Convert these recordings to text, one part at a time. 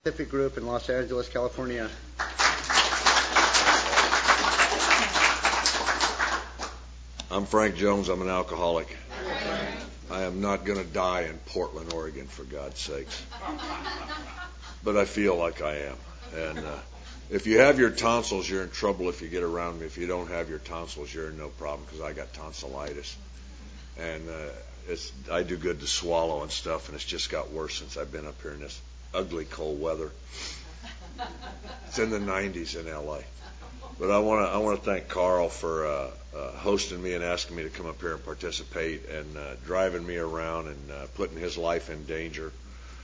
Pacific Group in Los Angeles, California. I'm Frank Jones. I'm an alcoholic. I am not going to die in Portland, Oregon, for God's sakes. But I feel like I am. And if you have your tonsils, you're in trouble if you get around me. If you don't have your tonsils, you're in no problem, because I got tonsillitis. And I do good to swallow and stuff, and it's just got worse since I've been up here in this ugly cold weather. It's in the 90s in LA. But I want to thank Carl for hosting me and asking me to come up here and participate, and driving me around and putting his life in danger.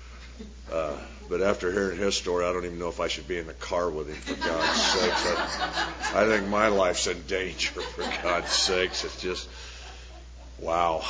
But after hearing his story, I don't even know if I should be in the car with him, for God's sakes. I think my life's in danger, for God's sakes. It's just, wow.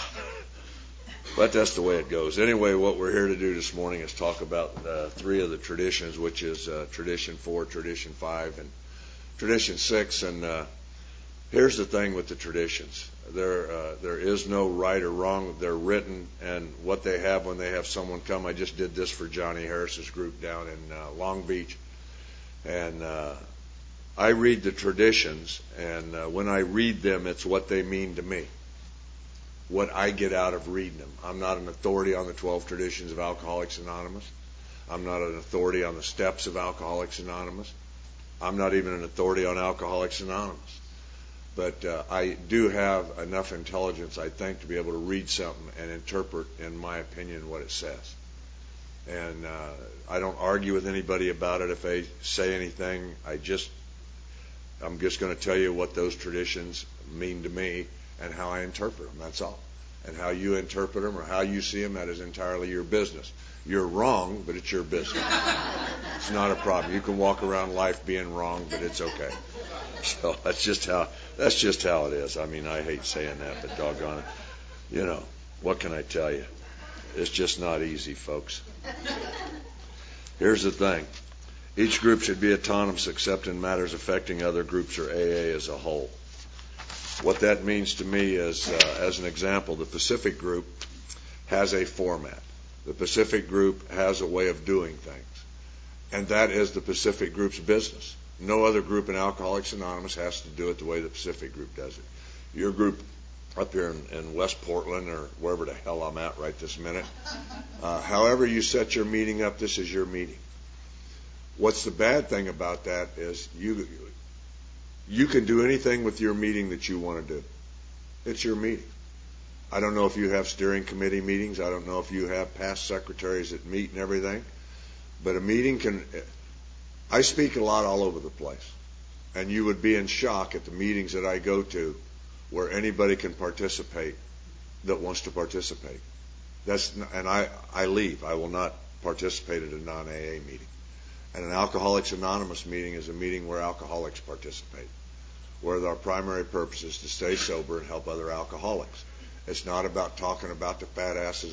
But that's the way it goes. Anyway, what we're here to do this morning is talk about three of the traditions, which is Tradition 4, Tradition 5, and Tradition 6. And here's the thing with the traditions. There is no right or wrong. They're written, and what they have when they have someone come. I just did this for Johnny Harris's group down in Long Beach. And I read the traditions, and when I read them, it's what they mean to me, what I get out of reading them. I'm not an authority on the 12 traditions of Alcoholics Anonymous. I'm not an authority on the steps of Alcoholics Anonymous. I'm not even an authority on Alcoholics Anonymous. But I do have enough intelligence, I think, to be able to read something and interpret, in my opinion, what it says. And I don't argue with anybody about it if they say anything. I'm just going to tell you what those traditions mean to me and how I interpret them, that's all. And how you interpret them or how you see them, that is entirely your business. You're wrong, but it's your business. It's not a problem. You can walk around life being wrong, but it's okay. So that's just how it is. I mean, I hate saying that, but doggone it. What can I tell you? It's just not easy, folks. Here's the thing. Each group should be autonomous except in matters affecting other groups or AA as a whole. What that means to me is, as an example, the Pacific Group has a format. The Pacific Group has a way of doing things. And that is the Pacific Group's business. No other group in Alcoholics Anonymous has to do it the way the Pacific Group does it. Your group up here in West Portland, or wherever the hell I'm at right this minute, however you set your meeting up, this is your meeting. What's the bad thing about that is you can do anything with your meeting that you want to do. It's your meeting. I don't know if you have steering committee meetings. I don't know if you have past secretaries that meet and everything. But a meeting I speak a lot all over the place. And you would be in shock at the meetings that I go to where anybody can participate that wants to participate. I leave. I will not participate at a non-AA meeting. And an Alcoholics Anonymous meeting is a meeting where alcoholics participate, where our primary purpose is to stay sober and help other alcoholics. It's not about talking about the fat asses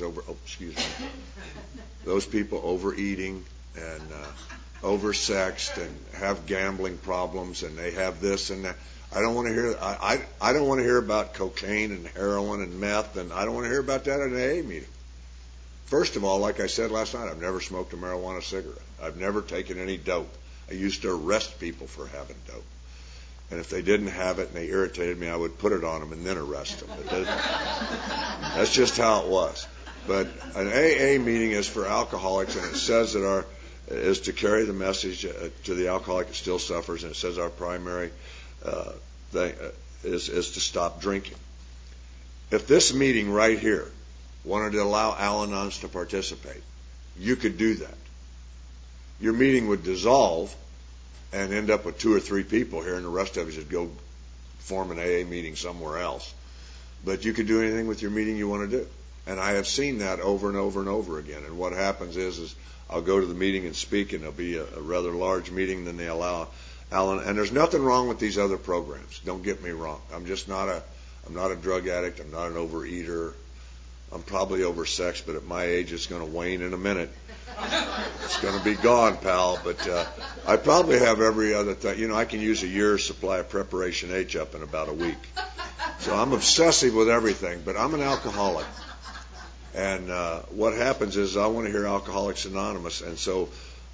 those people overeating and oversexed and have gambling problems, and they have this and that. I don't want to hear. I don't want to hear about cocaine and heroin and meth, and I don't want to hear about that at an AA meeting. First of all, like I said last night, I've never smoked a marijuana cigarette. I've never taken any dope. I used to arrest people for having dope. And if they didn't have it and they irritated me, I would put it on them and then arrest them. But that's just how it was. But an AA meeting is for alcoholics, and it says that is to carry the message to the alcoholic that still suffers, and it says our primary thing is to stop drinking. If this meeting right here wanted to allow Al-Anons to participate, you could do that. Your meeting would dissolve and end up with 2 or 3 people here, and the rest of us would go form an AA meeting somewhere else. But you could do anything with your meeting you want to do. And I have seen that over and over and over again. And what happens is I'll go to the meeting and speak, and it'll be a rather large meeting, then they allow Alan. And there's nothing wrong with these other programs. Don't get me wrong. I'm not a drug addict. I'm not an overeater. I'm probably oversexed, but at my age, it's going to wane in a minute. It's going to be gone, pal. But I probably have every other thing. I can use a year's supply of Preparation H up in about a week. So I'm obsessive with everything, but I'm an alcoholic. And what happens is I want to hear Alcoholics Anonymous. And so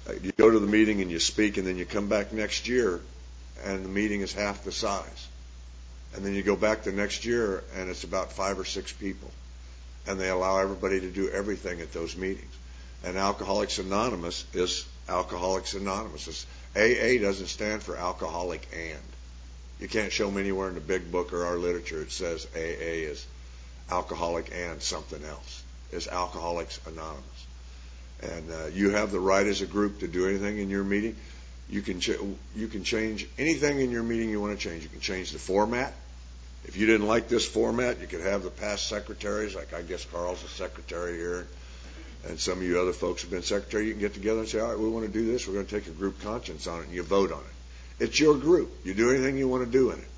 You go to the meeting and you speak, and then you come back next year, and the meeting is half the size. And then you go back the next year, and it's about 5 or 6 people. And they allow everybody to do everything at those meetings. And Alcoholics Anonymous is Alcoholics Anonymous. AA doesn't stand for alcoholic and. You can't show me anywhere in the big book or our literature it says AA is alcoholic and something else. It's Alcoholics Anonymous. And you have the right as a group to do anything in your meeting. You can change anything in your meeting you want to change. You can change the format. If you didn't like this format, you could have the past secretaries, like I guess Carl's a secretary here, and some of you other folks have been secretary. You can get together and say, all right, we want to do this. We're going to take a group conscience on it, and you vote on it. It's your group. You do anything you want to do in it.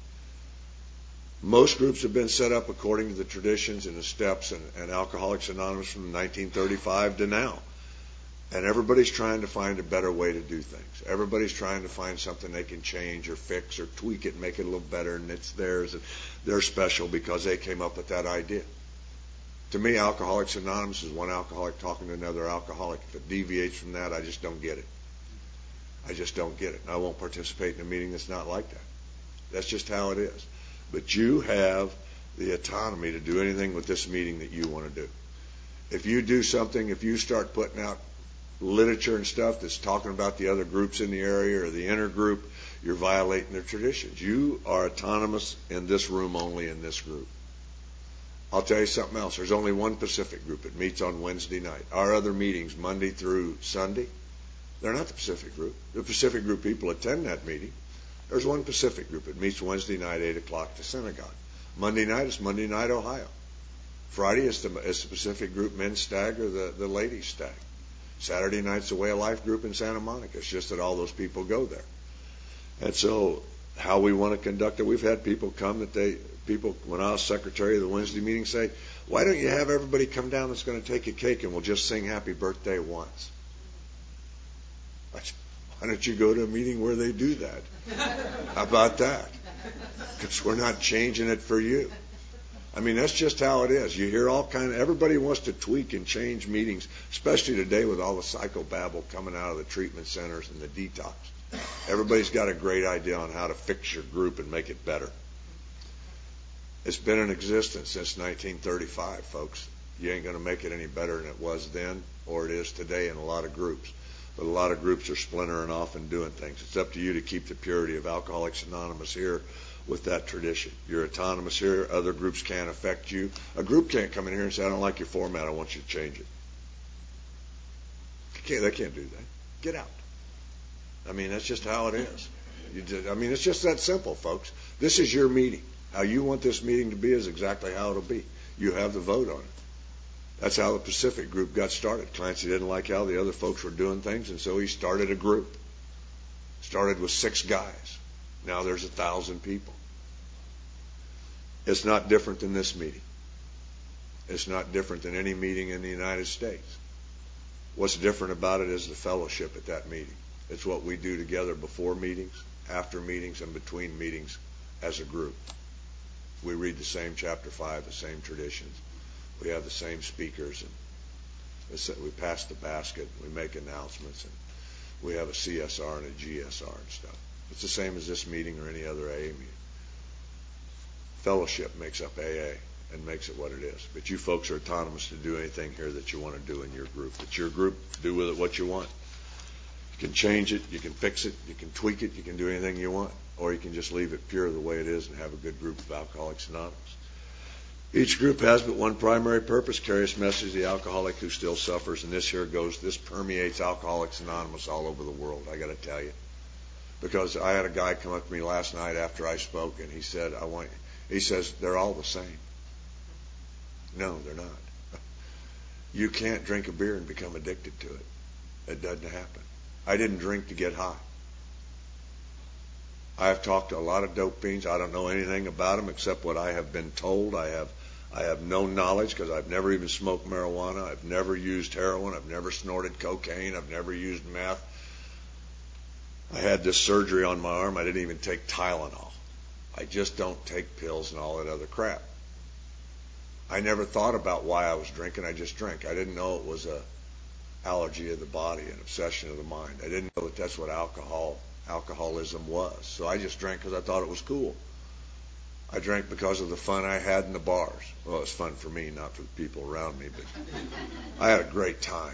Most groups have been set up according to the traditions and the steps, and Alcoholics Anonymous from 1935 to now. And everybody's trying to find a better way to do things. Everybody's trying to find something they can change or fix or tweak it and make it a little better, and it's theirs, and they're special because they came up with that idea. To me, Alcoholics Anonymous is one alcoholic talking to another alcoholic. If it deviates from that, I just don't get it. I just don't get it. And I won't participate in a meeting that's not like that. That's just how it is. But you have the autonomy to do anything with this meeting that you want to do. If you do something, if you start putting out literature and stuff that's talking about the other groups in the area or the intergroup, you're violating their traditions. You are autonomous in this room, only in this group. I'll tell you something else. There's only one Pacific group. It meets on Wednesday night. Our other meetings, Monday through Sunday, they're not the Pacific group. The Pacific group people attend that meeting. There's one Pacific group. It meets Wednesday night, 8 o'clock, to synagogue. Monday night is Monday Night Ohio. Friday is the Pacific group men's stag or the ladies' stag. Saturday night's the Way of Life group in Santa Monica. It's just that all those people go there. And so how we want to conduct it, we've had people come when I was secretary of the Wednesday meeting, say, why don't you have everybody come down that's going to take a cake and we'll just sing happy birthday once? Why don't you go to a meeting where they do that? How about that? Because we're not changing it for you. I mean, that's just how it is. You hear everybody wants to tweak and change meetings, especially today with all the psychobabble coming out of the treatment centers and the detox. Everybody's got a great idea on how to fix your group and make it better. It's been in existence since 1935, folks. You ain't going to make it any better than it was then or it is today in a lot of groups. But a lot of groups are splintering off and doing things. It's up to you to keep the purity of Alcoholics Anonymous here with that tradition. You're autonomous here. Other groups can't affect you. A group can't come in here and say, I don't like your format. I want you to change it. They can't do that. Get out. I mean, that's just how it is. It's just that simple, folks. This is your meeting. How you want this meeting to be is exactly how it'll be. You have the vote on it. That's how the Pacific group got started. Clancy didn't like how the other folks were doing things, and so he started a group. Started with 6 guys. Now there's 1,000 people. It's not different than this meeting. It's not different than any meeting in the United States. What's different about it is the fellowship at that meeting. It's what we do together before meetings, after meetings, and between meetings as a group. We read the same chapter 5, the same traditions. We have the same speakers, and we pass the basket, and we make announcements, and we have a CSR and a GSR and stuff. It's the same as this meeting or any other AA meeting. Fellowship makes up AA and makes it what it is. But you folks are autonomous to do anything here that you want to do in your group. It's your group. Do with it what you want. You can change it. You can fix it. You can tweak it. You can do anything you want. Or you can just leave it pure the way it is and have a good group of Alcoholics Anonymous. Each group has but one primary purpose, carry this message to the alcoholic who still suffers. And this permeates Alcoholics Anonymous all over the world, I got to tell you. Because I had a guy come up to me last night after I spoke, and he said, he says, they're all the same. No, they're not. You can't drink a beer and become addicted to it. It doesn't happen. I didn't drink to get high. I have talked to a lot of dope fiends. I don't know anything about them except what I have been told. I have no knowledge because I've never even smoked marijuana. I've never used heroin. I've never snorted cocaine. I've never used meth. I had this surgery on my arm. I didn't even take Tylenol. I just don't take pills and all that other crap. I never thought about why I was drinking. I just drank. I didn't know it was allergy of the body and obsession of the mind. I didn't know that that's what alcoholism was. So I just drank because I thought it was cool. I drank because of the fun I had in the bars. Well, it was fun for me, not for the people around me, but I had a great time.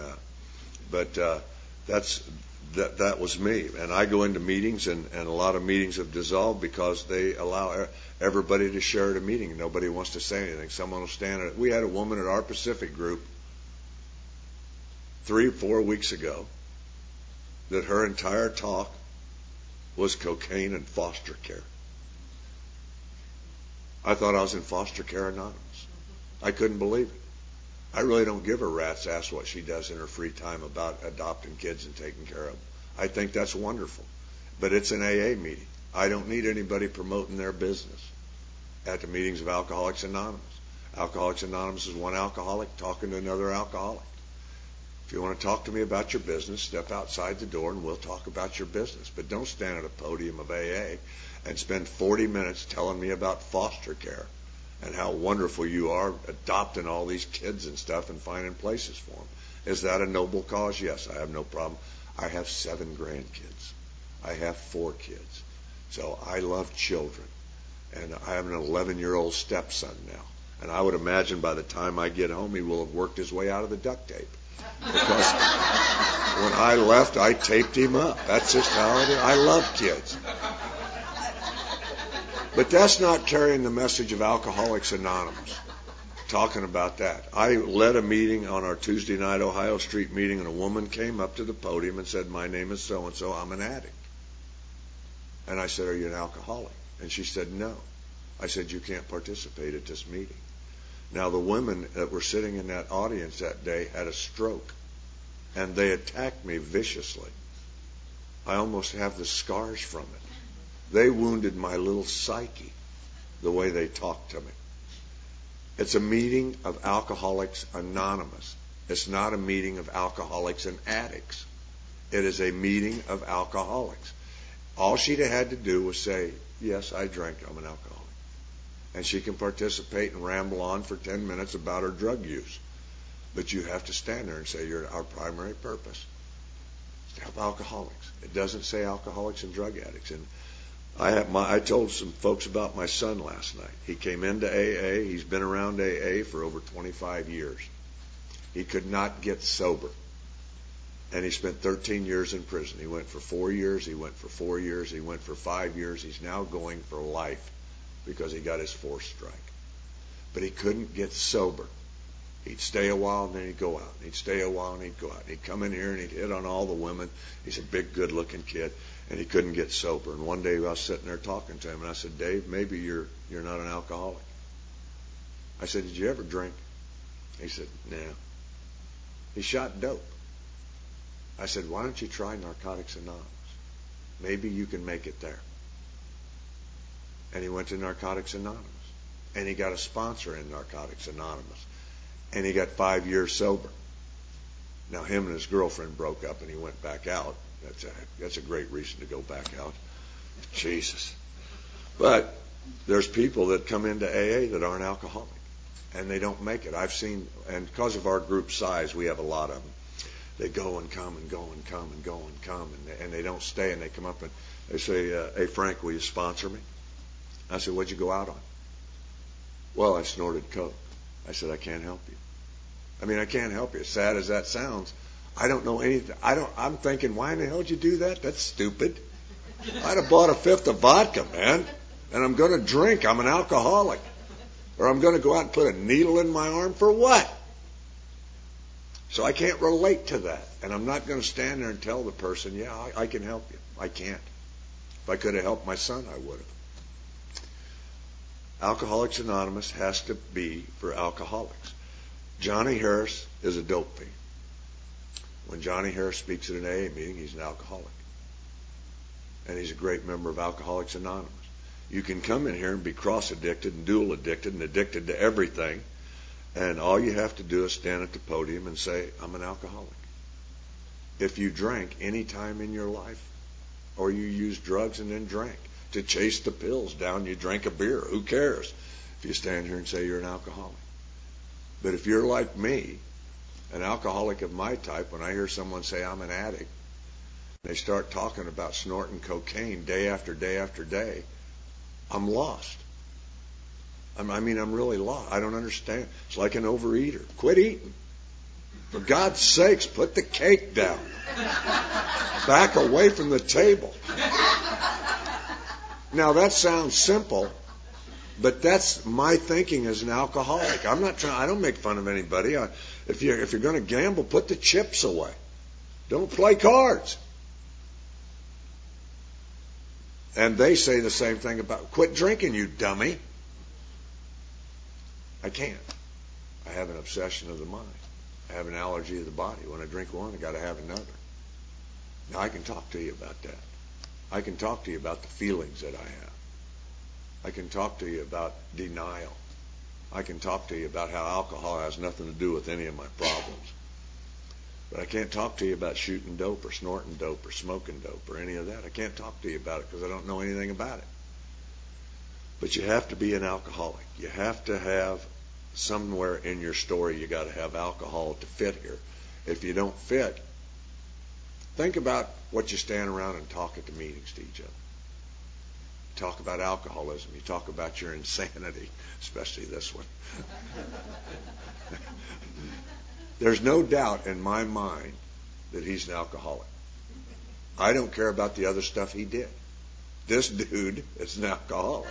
That was me. And I go into meetings, and a lot of meetings have dissolved because they allow everybody to share at a meeting. Nobody wants to say anything. Someone will stand at it. We had a woman at our Pacific group 3 or 4 weeks ago that her entire talk was cocaine and foster care. I thought I was in Foster Care Anonymous. I couldn't believe it. I really don't give a rat's ass what she does in her free time about adopting kids and taking care of them. I think that's wonderful. But it's an AA meeting. I don't need anybody promoting their business at the meetings of Alcoholics Anonymous. Alcoholics Anonymous is one alcoholic talking to another alcoholic. If you want to talk to me about your business, step outside the door and we'll talk about your business. But don't stand at a podium of AA and spend 40 minutes telling me about foster care and how wonderful you are adopting all these kids and stuff and finding places for them. Is that a noble cause? Yes, I have no problem. I have 7 grandkids. I have 4 kids. So I love children. And I have an 11-year-old stepson now. And I would imagine by the time I get home, he will have worked his way out of the duct tape. Because when I left, I taped him up. That's just how it is. I love kids. But that's not carrying the message of Alcoholics Anonymous, talking about that. I led a meeting on our Tuesday night Ohio Street meeting, and a woman came up to the podium and said, "My name is so-and-so, I'm an addict." And I said, "Are you an alcoholic?" And she said, "No." I said, "You can't participate at this meeting." Now, the women that were sitting in that audience that day had a stroke, and they attacked me viciously. I almost have the scars from it. They wounded my little psyche, the way they talked to me. It's a meeting of Alcoholics Anonymous. It's not a meeting of alcoholics and addicts. It is a meeting of alcoholics. All she'd have had to do was say, "Yes, I drank, I'm an alcoholic." And she can participate and ramble on for 10 minutes about her drug use. But you have to stand there and say, our primary purpose is to help alcoholics. It doesn't say alcoholics and drug addicts. And I told some folks about my son last night. He came into AA. He's been around AA for over 25 years. He could not get sober. And he spent 13 years in prison. He went for 4 years. He went for 4 years. He went for 5 years. He's now going for life because he got his 4th strike. But he couldn't get sober. He'd stay a while and then he'd go out. He'd stay a while and he'd go out. He'd come in here and he'd hit on all the women. He's a big, good-looking kid, and he couldn't get sober. And one day I was sitting there talking to him, and I said, "Dave, maybe you're not an alcoholic." I said, "Did you ever drink?" He said, "No." He shot dope. I said, "Why don't you try Narcotics Anonymous? Maybe you can make it there." And he went to Narcotics Anonymous. And he got a sponsor in Narcotics Anonymous. And he got 5 years sober. Now, him and his girlfriend broke up, and he went back out. That's a great reason to go back out. Jesus. But there's people that come into AA that aren't alcoholic, and they don't make it. I've seen, and because of our group size, we have a lot of them. They go and come and go and come and go and come, and they don't stay, and they come up and they say, "Hey, Frank, will you sponsor me?" I said, "What'd you go out on?" "Well, I snorted coke." I said, "I can't help you." I mean, I can't help you. As sad as that sounds, I don't know anything. I'm thinking, why in the hell did you do that? That's stupid. I'd have bought a 5th of vodka, man, and I'm going to drink. I'm an alcoholic. Or I'm going to go out and put a needle in my arm for what? So I can't relate to that. And I'm not going to stand there and tell the person, "Yeah, I can help you." I can't. If I could have helped my son, I would have. Alcoholics Anonymous has to be for alcoholics. Johnny Harris is a dope fiend. When Johnny Harris speaks at an AA meeting, he's an alcoholic. And he's a great member of Alcoholics Anonymous. You can come in here and be cross-addicted and dual-addicted and addicted to everything, and all you have to do is stand at the podium and say, "I'm an alcoholic." If you drank any time in your life, or you used drugs and then drank to chase the pills down, you drank a beer, who cares if you stand here and say you're an alcoholic? But if you're like me, An alcoholic of my type, when I hear someone say I'm an addict, they start talking about snorting cocaine day after day after day, I'm lost. I'm really lost. I don't understand. It's like an overeater. Quit eating. For God's sakes, put the cake down. Back away from the table. Now, that sounds simple, but that's my thinking as an alcoholic. I don't make fun of anybody. If you're going to gamble, put the chips away. Don't play cards. And they say the same thing about, quit drinking, you dummy. I can't. I have an obsession of the mind. I have an allergy of the body. When I drink one, I got to have another. Now, I can talk to you about that. I can talk to you about the feelings that I have. I can talk to you about denial. I can talk to you about how alcohol has nothing to do with any of my problems. But I can't talk to you about shooting dope or snorting dope or smoking dope or any of that. I can't talk to you about it because I don't know anything about it. But you have to be an alcoholic. You have to have somewhere in your story, you got to have alcohol to fit here. If you don't fit, think about what you stand around and talk at the meetings to each other. You talk about alcoholism. You talk about your insanity, especially this one. There's no doubt in my mind that he's an alcoholic. I don't care about the other stuff he did. This dude is an alcoholic.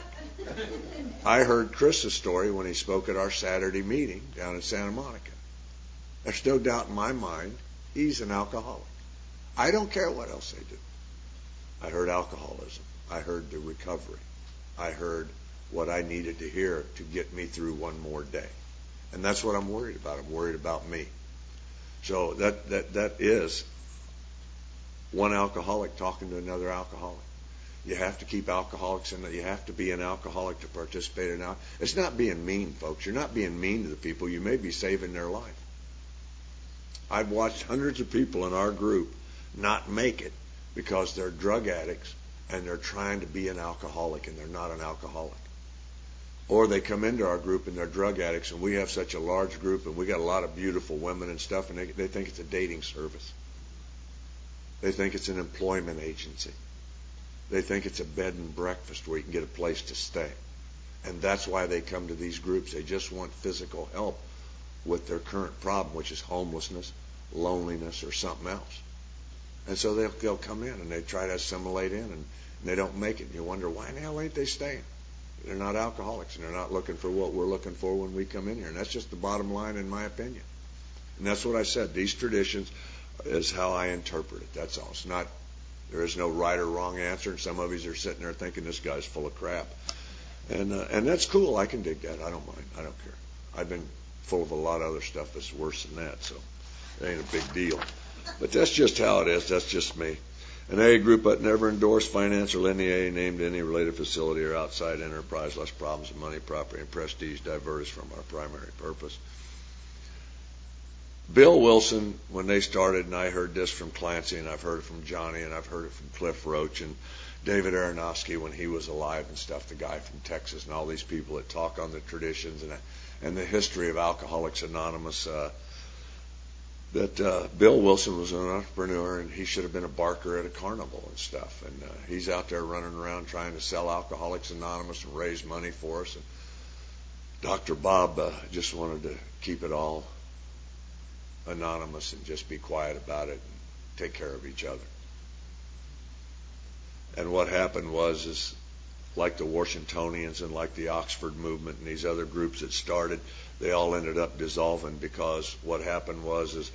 I heard Chris's story when he spoke at our Saturday meeting down in Santa Monica. There's no doubt in my mind he's an alcoholic. I don't care what else they do. I heard alcoholism. I heard the recovery. I heard what I needed to hear to get me through one more day. And that's what I'm worried about. I'm worried about me. So that is one alcoholic talking to another alcoholic. You have to keep alcoholics in that. You have to be an alcoholic to participate in it. It's not being mean, folks. You're not being mean to the people. You may be saving their life. I've watched hundreds of people in our group not make it because they're drug addicts and they're trying to be an alcoholic and they're not an alcoholic. Or they come into our group and they're drug addicts and we have such a large group and we got a lot of beautiful women and stuff and they think it's a dating service. They think it's an employment agency. They think it's a bed and breakfast where you can get a place to stay. And that's why they come to these groups. They just want physical help with their current problem, which is homelessness, loneliness, or something else. And so they'll come in and they try to assimilate in and they don't make it. And you wonder, why in the hell ain't they staying? They're not alcoholics and they're not looking for what we're looking for when we come in here. And that's just the bottom line in my opinion. And that's what I said. These traditions is how I interpret it. That's all. It's not, there is no right or wrong answer. And some of you are sitting there thinking this guy's full of crap. And that's cool. I can dig that. I don't mind. I don't care. I've been full of a lot of other stuff that's worse than that. So it ain't a big deal. But that's just how it is. That's just me. An AA group that never endorsed, finance, or lend the AA name to any related facility or outside enterprise, less problems of money, property, and prestige divert us from our primary purpose. Bill Wilson, when they started, and I heard this from Clancy, and I've heard it from Johnny, and I've heard it from Cliff Roach, and David Aronofsky when he was alive and stuff, the guy from Texas, and all these people that talk on the traditions and the history of Alcoholics Anonymous, that Bill Wilson was an entrepreneur and he should have been a barker at a carnival and stuff. And he's out there running around trying to sell Alcoholics Anonymous and raise money for us. And Dr. Bob just wanted to keep it all anonymous and just be quiet about it and take care of each other. And what happened is like the Washingtonians and like the Oxford movement and these other groups that started, they all ended up dissolving because what happened is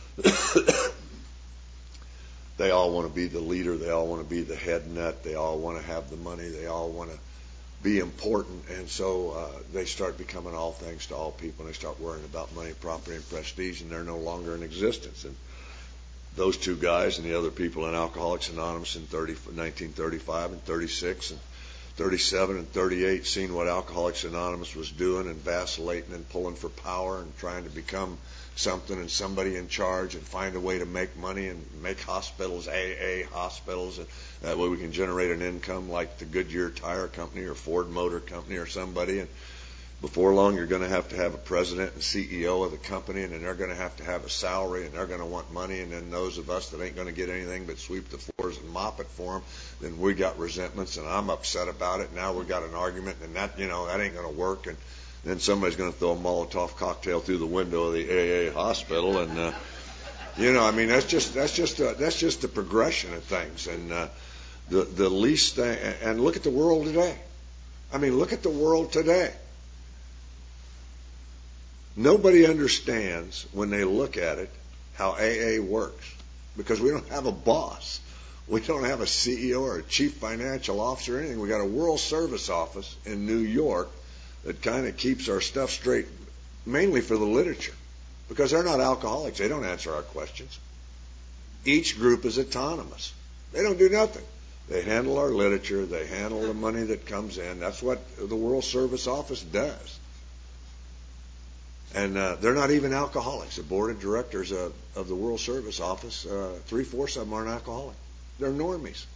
they all want to be the leader. They all want to be the head nut. They all want to have the money. They all want to be important. And so they start becoming all things to all people. And they start worrying about money, property, and prestige, and they're no longer in existence. And those two guys and the other people in Alcoholics Anonymous in 1935 and 36 and 37 and 38 seen what Alcoholics Anonymous was doing and vacillating and pulling for power and trying to become something and somebody in charge and find a way to make money and make hospitals, AA hospitals, and that way we can generate an income like the Goodyear Tire Company or Ford Motor Company or somebody. Before long, you're going to have a president and CEO of the company, and then they're going to have a salary, and they're going to want money. And then those of us that ain't going to get anything but sweep the floors and mop it for them, then we got resentments, and I'm upset about it. Now we got an argument, and that ain't going to work. And then somebody's going to throw a Molotov cocktail through the window of the AA hospital, and that's just the progression of things. And the least thing, and look at the world today. I mean, look at the world today. Nobody understands when they look at it how AA works, because we don't have a boss. We don't have a CEO or a chief financial officer or anything. We got a World Service Office in New York that kind of keeps our stuff straight, mainly for the literature, because they're not alcoholics. They don't answer our questions. Each group is autonomous. They don't do nothing. They handle our literature. They handle the money that comes in. That's what the World Service Office does. And they're not even alcoholics. The board of directors of the World Service Office, 3/4 of them aren't alcoholic. They're normies.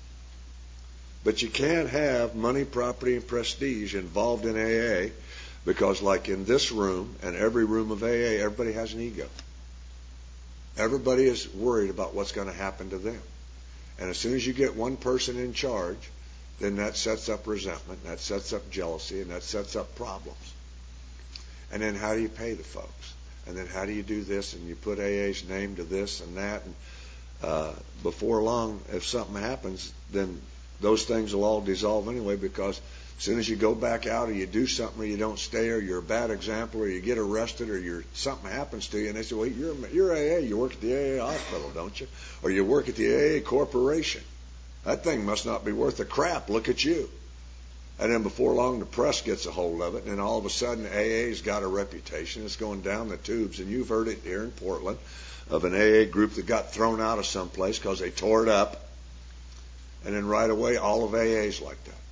But you can't have money, property, and prestige involved in AA, because like in this room and every room of AA, everybody has an ego. Everybody is worried about what's going to happen to them. And as soon as you get one person in charge, then that sets up resentment, and that sets up jealousy, and that sets up problems. And then how do you pay the folks? And then how do you do this? And you put AA's name to this and that. And before long, if something happens, then those things will all dissolve anyway, because as soon as you go back out or you do something or you don't stay or you're a bad example or you get arrested or something happens to you, and they say, well, you're AA. You work at the AA hospital, don't you? Or you work at the AA corporation. That thing must not be worth a crap. Look at you. And then before long, the press gets a hold of it, and then all of a sudden, AA's got a reputation. It's going down the tubes, and you've heard it here in Portland of an AA group that got thrown out of some place because they tore it up, and then right away, all of AA's like that.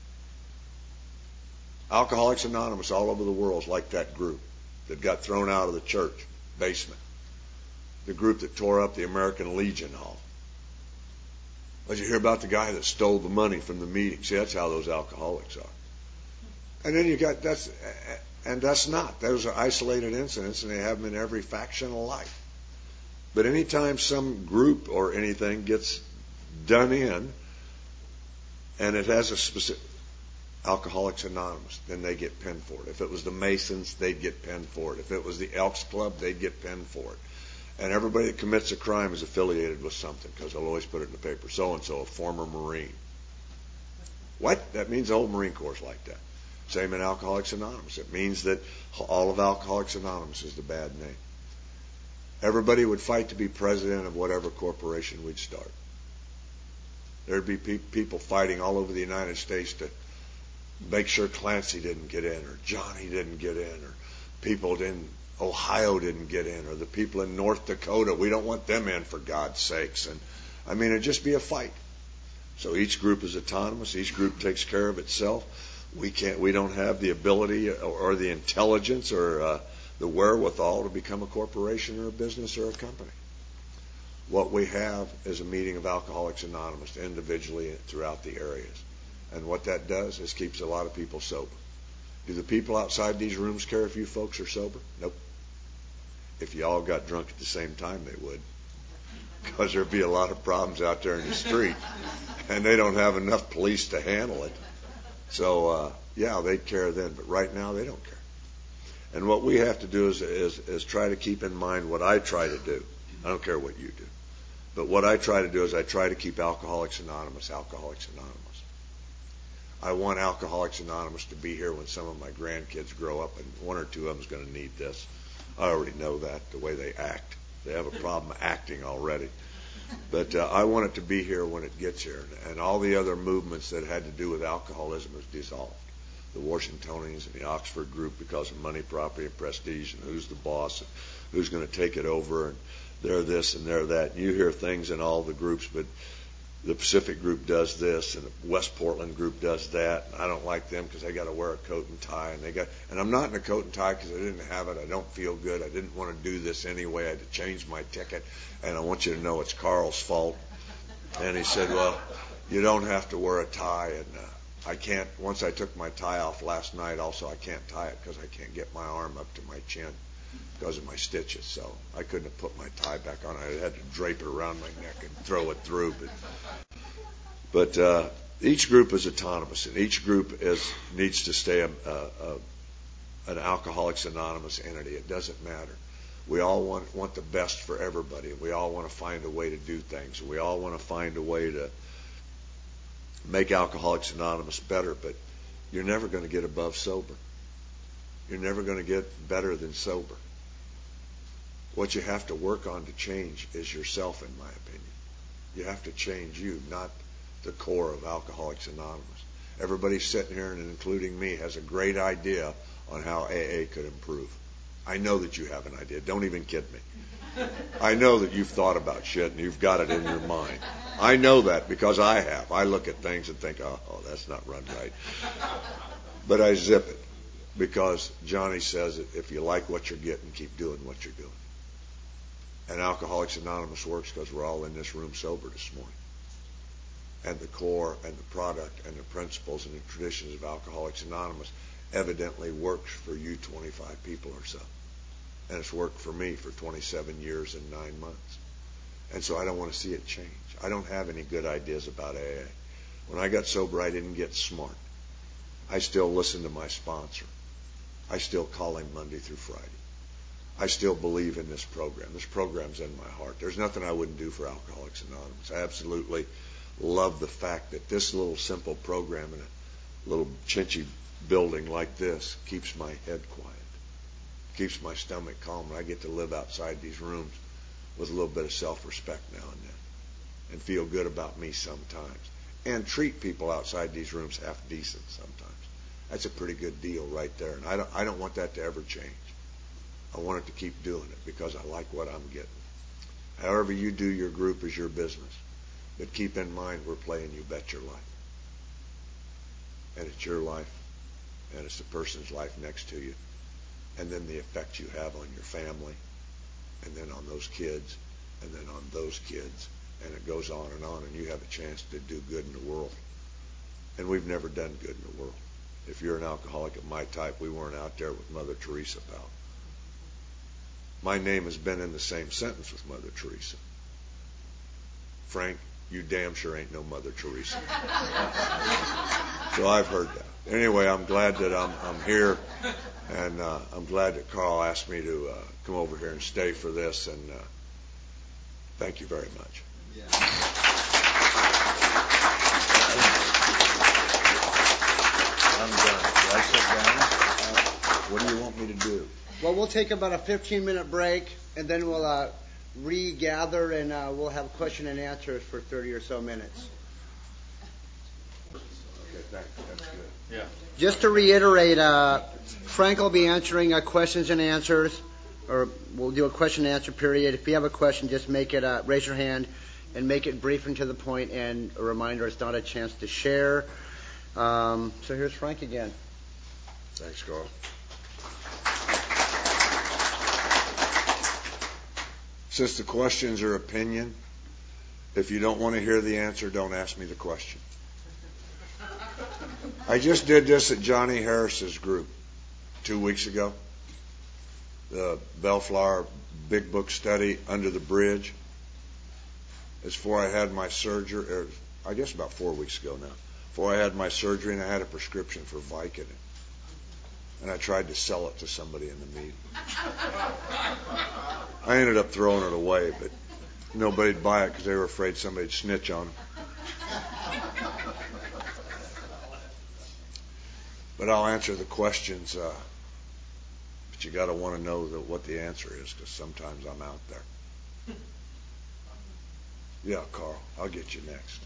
Alcoholics Anonymous all over the world is like that group that got thrown out of the church basement, the group that tore up the American Legion Hall. Did you hear about the guy that stole the money from the meeting? See, that's how those alcoholics are. And then you got that's not. Those are isolated incidents, and they have them in every faction of life. But anytime some group or anything gets done in, and it has a specific Alcoholics Anonymous, then they get pinned for it. If it was the Masons, they'd get pinned for it. If it was the Elks Club, they'd get pinned for it. And everybody that commits a crime is affiliated with something, because they'll always put it in the paper. So-and-so, a former Marine. What? That means the whole Marine Corps is like that. Same in Alcoholics Anonymous. It means that all of Alcoholics Anonymous is the bad name. Everybody would fight to be president of whatever corporation we'd start. There'd be people fighting all over the United States to make sure Clancy didn't get in, or Johnny didn't get in, or people in Ohio didn't get in, or the people in North Dakota, we don't want them in, for God's sakes. And I mean, it'd just be a fight. So each group is autonomous. Each group takes care of itself. We don't have the ability or the intelligence or the wherewithal to become a corporation or a business or a company. What we have is a meeting of Alcoholics Anonymous individually throughout the areas. And what that does is keeps a lot of people sober. Do the people outside these rooms care if you folks are sober? Nope. If you all got drunk at the same time, they would. Because there'd be a lot of problems out there in the street. And they don't have enough police to handle it. So, yeah, they'd care then. But right now, they don't care. And what we have to do is try to keep in mind what I try to do. I don't care what you do. But what I try to do is I try to keep Alcoholics Anonymous, Alcoholics Anonymous. I want Alcoholics Anonymous to be here when some of my grandkids grow up, and one or two of them is going to need this. I already know that, the way they act. They have a problem acting already. But I want it to be here when it gets here. And all the other movements that had to do with alcoholism is dissolved. The Washingtonians and the Oxford group, because of money, property, and prestige, and who's the boss, and who's going to take it over, and they're this and they're that. And you hear things in all the groups, but the Pacific group does this, and the West Portland group does that. And I don't like them because they got to wear a coat and tie, and I'm not in a coat and tie because I didn't have it. I don't feel good. I didn't want to do this anyway. I had to change my ticket, and I want you to know it's Carl's fault. And he said, well, you don't have to wear a tie, and I can't, once I took my tie off last night, also I can't tie it because I can't get my arm up to my chin because of my stitches. So I couldn't have put my tie back on. I had to drape it around my neck and throw it through. But each group is autonomous, and each group needs to stay an Alcoholics Anonymous entity. It doesn't matter. We all want the best for everybody. We all want to find a way to do things. We all want to find a way to make Alcoholics Anonymous better, but you're never going to get above sober. You're never going to get better than sober. What you have to work on to change is yourself, in my opinion. You have to change you, not the core of Alcoholics Anonymous. Everybody sitting here, and including me, has a great idea on how AA could improve. I know that you have an idea. Don't even kid me. I know that you've thought about shit and you've got it in your mind. I know that because I have. I look at things and think, oh, that's not run right. But I zip it because Johnny says that if you like what you're getting, keep doing what you're doing. And Alcoholics Anonymous works because we're all in this room sober this morning. And the core and the product and the principles and the traditions of Alcoholics Anonymous evidently works for you 25 people or so. And it's worked for me for 27 years and 9 months. And so I don't want to see it change. I don't have any good ideas about AA. When I got sober, I didn't get smart. I still listen to my sponsor. I still call him Monday through Friday. I still believe in this program. This program's in my heart. There's nothing I wouldn't do for Alcoholics Anonymous. I absolutely love the fact that this little simple program in a little chinchy building like this keeps my head quiet. Keeps my stomach calm, and I get to live outside these rooms with a little bit of self-respect now and then and feel good about me sometimes and treat people outside these rooms half decent sometimes. That's a pretty good deal right there, and I don't want that to ever change. I want it to keep doing it because I like what I'm getting. However you do your group is your business, but keep in mind we're playing You Bet Your Life, and it's your life, and it's the person's life next to you. And then the effect you have on your family, and then on those kids, and then on those kids, and it goes on, and you have a chance to do good in the world. And we've never done good in the world. If you're an alcoholic of my type, we weren't out there with Mother Teresa, pal. My name has been in the same sentence with Mother Teresa. Frank, you damn sure ain't no Mother Teresa. So I've heard that. Anyway, I'm glad that I'm here, and I'm glad that Carl asked me to come over here and stay for this, and thank you very much. Yeah. I'm done. Did I sit down? What do you want me to do? Well, we'll take about a 15-minute break, and then we'll regather, and we'll have question and answers for 30 or so minutes. Okay, thanks. That's good. Yeah. Just to reiterate, Frank will be answering questions and answers, or we'll do a question and answer period. If you have a question, just make it raise your hand and make it brief and to the point, and a reminder it's not a chance to share. So here's Frank again. Thanks, Carl. Since the questions are opinion, if you don't want to hear the answer, don't ask me the question. I just did this at Johnny Harris's group 2 weeks ago. The Bellflower Big Book Study Under the Bridge. It's before I had my surgery, or I guess about 4 weeks ago now. Before I had my surgery, and I had a prescription for Vicodin. And I tried to sell it to somebody in the meeting. I ended up throwing it away, but nobody'd buy it because they were afraid somebody'd snitch on them. But I'll answer the questions, but you got to want to know what the answer is, because sometimes I'm out there. Yeah, Carl, I'll get you next.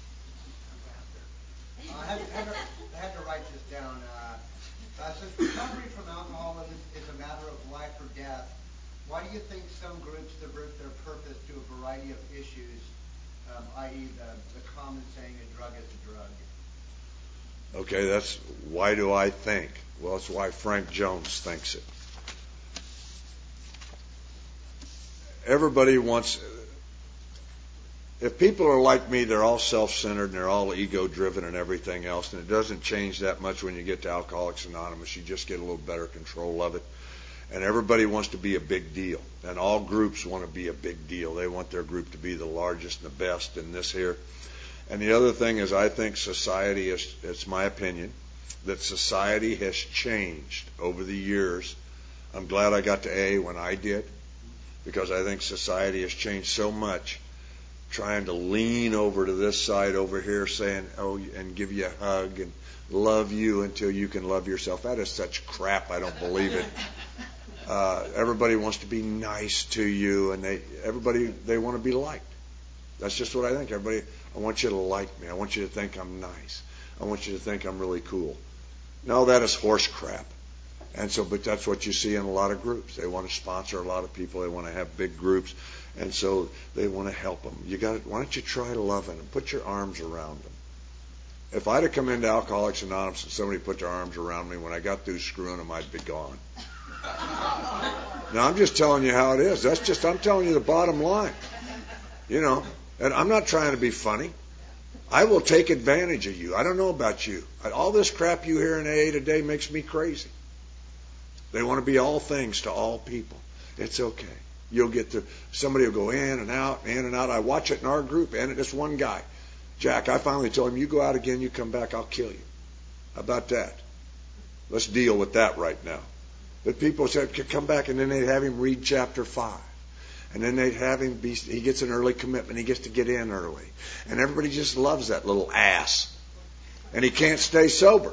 I had to write this down. Since recovery from alcoholism is a matter of life or death, why do you think some groups divert their purpose to a variety of issues, i.e. the common saying a drug is a drug? Okay, that's why do I think? Well, it's why Frank Jones thinks it. Everybody wants, if people are like me, they're all self-centered and they're all ego-driven and everything else, and it doesn't change that much when you get to Alcoholics Anonymous. You just get a little better control of it. And everybody wants to be a big deal. And all groups want to be a big deal. They want their group to be the largest and the best in this here. And the other thing is, I think society is, it's my opinion, that society has changed over the years. I'm glad I got to AA when I did, because I think society has changed so much, trying to lean over to this side over here saying, oh, and give you a hug and love you until you can love yourself. That is such crap. I don't believe it. Everybody wants to be nice to you, and they want to be liked. That's just what I think. Everybody, I want you to like me. I want you to think I'm nice. I want you to think I'm really cool. No, that is horse crap. And so, but that's what you see in a lot of groups. They want to sponsor a lot of people. They want to have big groups, and so they want to help them. Why don't you try loving them? Put your arms around them. If I'd have come into Alcoholics Anonymous and somebody put their arms around me, when I got through screwing them, I'd be gone. Now, I'm just telling you how it is. I'm telling you the bottom line. You know, and I'm not trying to be funny. I will take advantage of you. I don't know about you. All this crap you hear in AA today makes me crazy. They want to be all things to all people. It's okay. You'll get to, somebody will go in and out, in and out. I watch it in our group, and this one guy, Jack, I finally told him, you go out again, you come back, I'll kill you. How about that? Let's deal with that right now. But people said, come back, and then they'd have him read chapter 5. And then they'd have him he gets an early commitment. He gets to get in early. And everybody just loves that little ass. And he can't stay sober.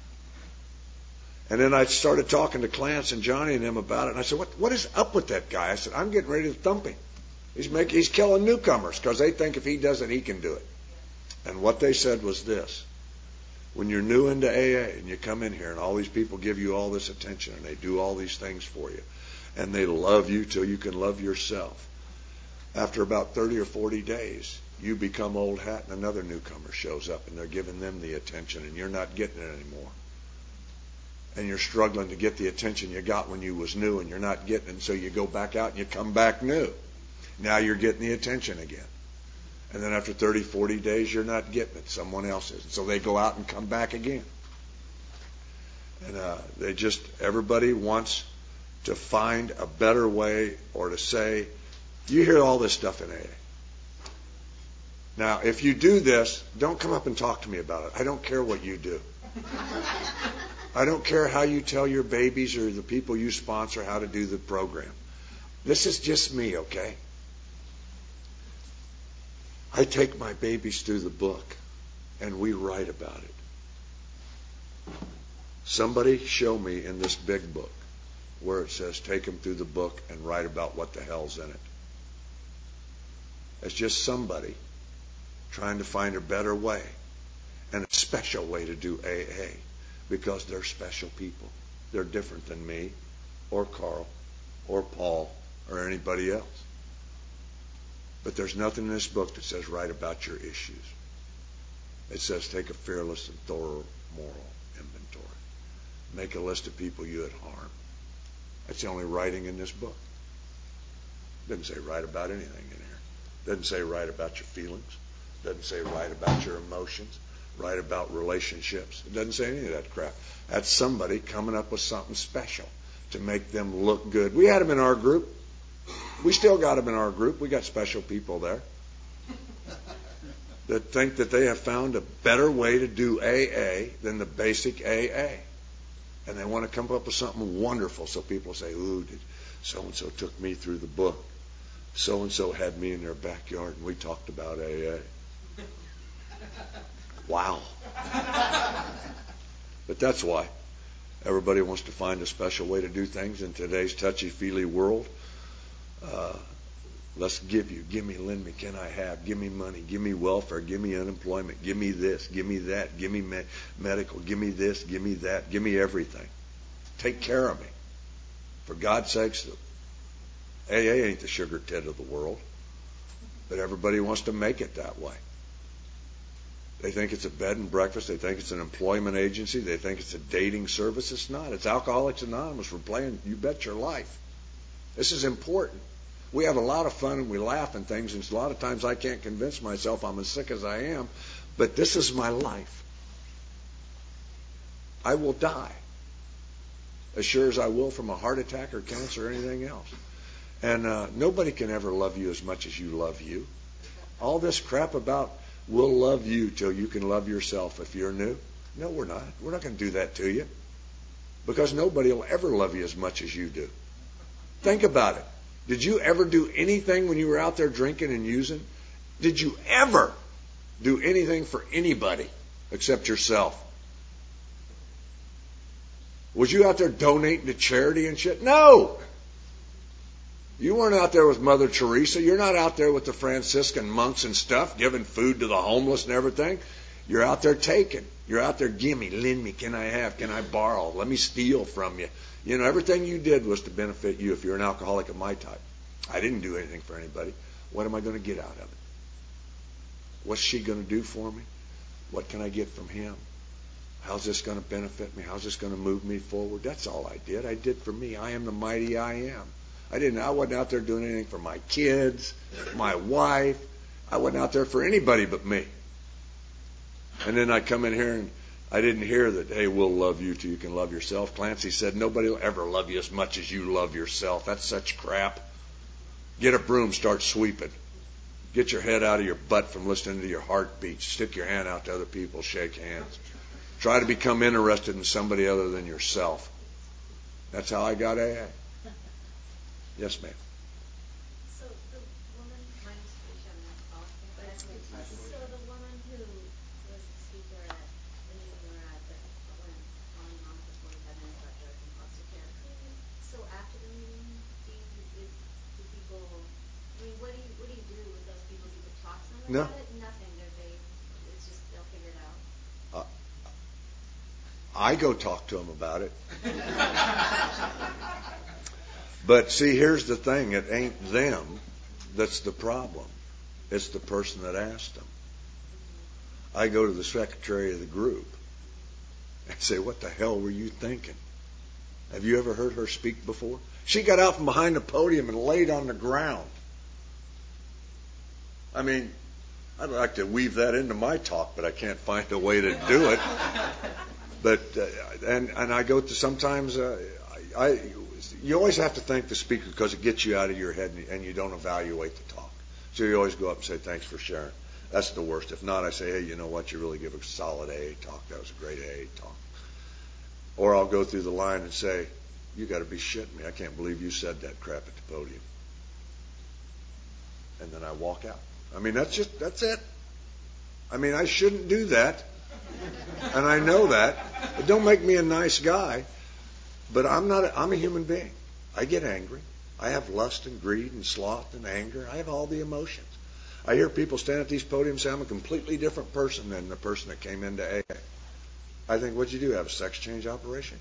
And then I started talking to Clance and Johnny and them about it. And I said, what is up with that guy? I said, I'm getting ready to thump him. He's killing newcomers because they think if he does it, he can do it. And what they said was this. When you're new into AA and you come in here and all these people give you all this attention and they do all these things for you and they love you till you can love yourself, after about 30 or 40 days, you become old hat and another newcomer shows up and they're giving them the attention and you're not getting it anymore. And you're struggling to get the attention you got when you was new and you're not getting it, and so you go back out and you come back new. Now you're getting the attention again. And then after 30, 40 days, you're not getting it. Someone else is. And so they go out and come back again. And everybody wants to find a better way or to say, you hear all this stuff in AA. Now, if you do this, don't come up and talk to me about it. I don't care what you do. I don't care how you tell your babies or the people you sponsor how to do the program. This is just me, okay? I take my babies through the book, and we write about it. Somebody show me in this big book where it says take them through the book and write about what the hell's in it. It's just somebody trying to find a better way and a special way to do AA because they're special people. They're different than me or Carl or Paul or anybody else. But there's nothing in this book that says write about your issues. It says take a fearless and thorough moral inventory. Make a list of people you had harmed. That's the only writing in this book. Doesn't say write about anything in here. Doesn't say write about your feelings. Doesn't say write about your emotions. Write about relationships. It doesn't say any of that crap. That's somebody coming up with something special to make them look good. We had them in our group. We still got them in our group. We got special people there that think that they have found a better way to do AA than the basic AA. And they want to come up with something wonderful so people say, ooh, so-and-so took me through the book. So-and-so had me in their backyard and we talked about AA. Wow. But that's why everybody wants to find a special way to do things in today's touchy-feely world. Give me, lend me, can I have, give me money, give me welfare, give me unemployment, give me this, give me that, give me medical, give me this, give me that, give me everything. Take care of me. For God's sakes, AA ain't the sugar tit of the world, but everybody wants to make it that way. They think it's a bed and breakfast. They think it's an employment agency. They think it's a dating service. It's not. It's Alcoholics Anonymous. We're playing You Bet Your Life. This is important. We have a lot of fun and we laugh and things, and a lot of times I can't convince myself I'm as sick as I am, but this is my life. I will die as sure as I will from a heart attack or cancer or anything else. And nobody can ever love you as much as you love you. All this crap about we'll love you till you can love yourself if you're new. No, we're not. We're not going to do that to you. Because nobody will ever love you as much as you do. Think about it. Did you ever do anything when you were out there drinking and using? Did you ever do anything for anybody except yourself? Was you out there donating to charity and shit? No! You weren't out there with Mother Teresa. You're not out there with the Franciscan monks and stuff, giving food to the homeless and everything. You're out there taking. You're out there, gimme, lend me, can I have, can I borrow, let me steal from you. You know, everything you did was to benefit you if you're an alcoholic of my type. I didn't do anything for anybody. What am I going to get out of it? What's she going to do for me? What can I get from him? How's this going to benefit me? How's this going to move me forward? That's all I did. I did for me. I am the mighty I am. I wasn't out there doing anything for my kids, my wife. I wasn't out there for anybody but me. And then I come in here and I didn't hear that, hey, we'll love you till you can love yourself. Clancy said, nobody will ever love you as much as you love yourself. That's such crap. Get a broom, start sweeping. Get your head out of your butt from listening to your heartbeat. Stick your hand out to other people, shake hands. Try to become interested in somebody other than yourself. That's how I got AA. Yes, ma'am. So the woman, my name's Felicia, I'm an alcoholic. So the woman who was the speaker at the meeting we were at that went on and on for 45 minutes about drugs and foster care. So after the meeting, do people? I mean, what do you do with those people? Do you talk to them about it? Nothing. It's just they'll figure it out. I go talk to them about it. But see, here's the thing. It ain't them that's the problem. It's the person that asked them. I go to the secretary of the group and say, what the hell were you thinking? Have you ever heard her speak before? She got out from behind the podium and laid on the ground. I mean, I'd like to weave that into my talk, but I can't find a way to do it. But and I go to sometimes you always have to thank the speaker because it gets you out of your head and you don't evaluate the talk. So you always go up and say, thanks for sharing. That's the worst. If not, I say, hey, you know what? You really give a solid AA talk. That was a great AA talk. Or I'll go through the line and say, you got to be shitting me. I can't believe you said that crap at the podium. And then I walk out. I mean, that's it. I mean, I shouldn't do that. And I know that. It don't make me a nice guy. But I'm a human being. I get angry. I have lust and greed and sloth and anger. I have all the emotions. I hear people stand at these podiums and say, I'm a completely different person than the person that came into AA. I think, what'd you do? Have a sex change operation?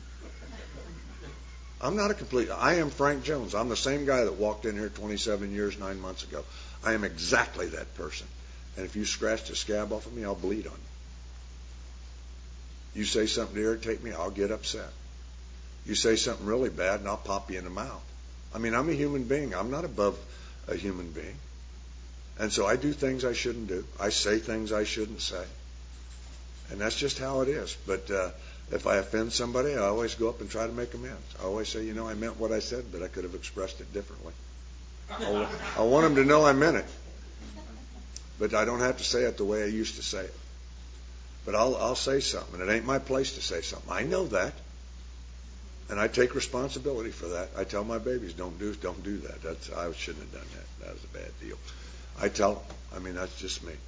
I'm not I am Frank Jones. I'm the same guy that walked in here 27 years, 9 months ago. I am exactly that person. And if you scratch a scab off of me, I'll bleed on you. You say something to irritate me, I'll get upset. You say something really bad, and I'll pop you in the mouth. I mean, I'm a human being. I'm not above a human being. And so I do things I shouldn't do. I say things I shouldn't say. And that's just how it is. But if I offend somebody, I always go up and try to make amends. I always say, I meant what I said, but I could have expressed it differently. I want them to know I meant it. But I don't have to say it the way I used to say it. But I'll say something. It ain't my place to say something. I know that. And I take responsibility for that. I tell my babies, don't do that. I shouldn't have done that. That was a bad deal. I tell them. That's just me.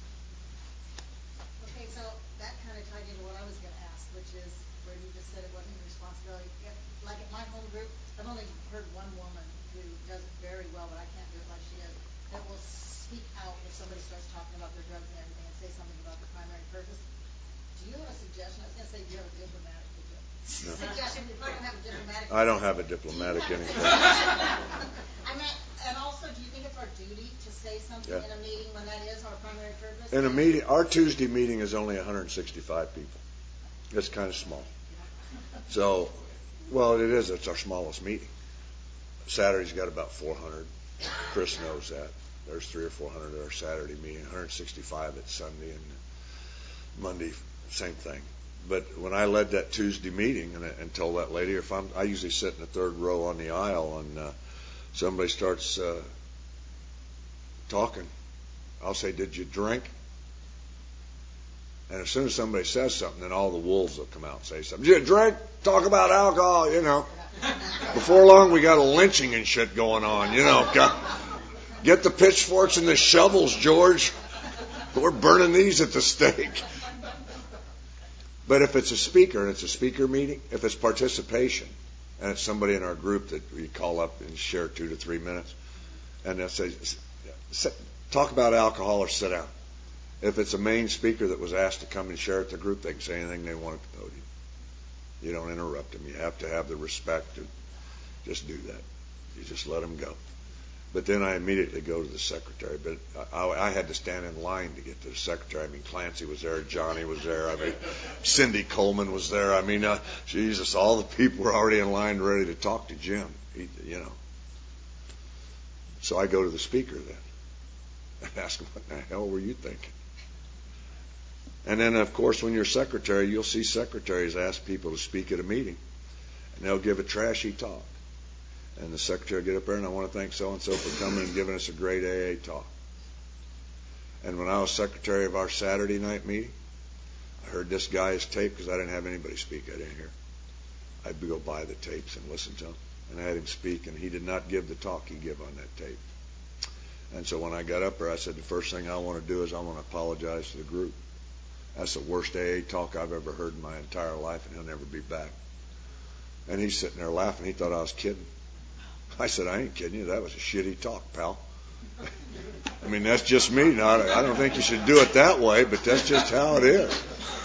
Okay, so that kind of tied into what I was going to ask, which is where you just said it wasn't your responsibility. Like at my home group, I've only heard one woman who does it very well, but I can't do it like she does, that will speak out if somebody starts talking about their drugs and everything and say something about the primary purpose. Do you have a suggestion? I was going to say, do you have a diplomatic suggestion? If I don't have a diplomatic I don't have a diplomatic anything. And also, do you think it's our duty to say something in a meeting when that is our primary purpose? In a meeting, our Tuesday meeting is only 165 people. It's kind of small. So, well, it is. It's our smallest meeting. Saturday's got about 400. Chris knows that. There's 300 or 400 at our Saturday meeting, 165 at Sunday, and Monday, same thing. But when I led that Tuesday meeting and told that lady, I usually sit in the third row on the aisle, and somebody starts talking, I'll say, "Did you drink?" And as soon as somebody says something, then all the wolves will come out and say something. "Did you drink? Talk about alcohol, you know." Before long, we got a lynching and shit going on, you know. Get the pitchforks and the shovels, George. We're burning these at the stake. But if it's a speaker and it's a speaker meeting, if it's participation, and it's somebody in our group that we call up and share 2 to 3 minutes, and they'll say, "Talk about alcohol or sit down." If it's a main speaker that was asked to come and share at the group, they can say anything they want at the podium. You don't interrupt them. You have to have the respect to just do that. You just let them go. But then I immediately go to the secretary. But I had to stand in line to get to the secretary. I mean, Clancy was there, Johnny was there. I mean, Cindy Coleman was there. I mean, Jesus, all the people were already in line ready to talk to Jim. You know. So I go to the speaker then and ask him, "What the hell were you thinking?" And then, of course, when you're secretary, you'll see secretaries ask people to speak at a meeting, and they'll give a trashy talk. And the secretary will get up there, and "I want to thank so-and-so for coming and giving us a great AA talk." And when I was secretary of our Saturday night meeting, I heard this guy's tape because I didn't have anybody speak. I didn't hear. I'd go buy the tapes and listen to him. And I had him speak, and he did not give the talk he gave on that tape. And so when I got up there, I said, the first thing I want to do is I want to apologize to the group. That's the worst AA talk I've ever heard in my entire life, and he'll never be back. And he's sitting there laughing. He thought I was kidding. I said, "I ain't kidding you. That was a shitty talk, pal." I mean, that's just me. Now, I don't think you should do it that way, but that's just how it is.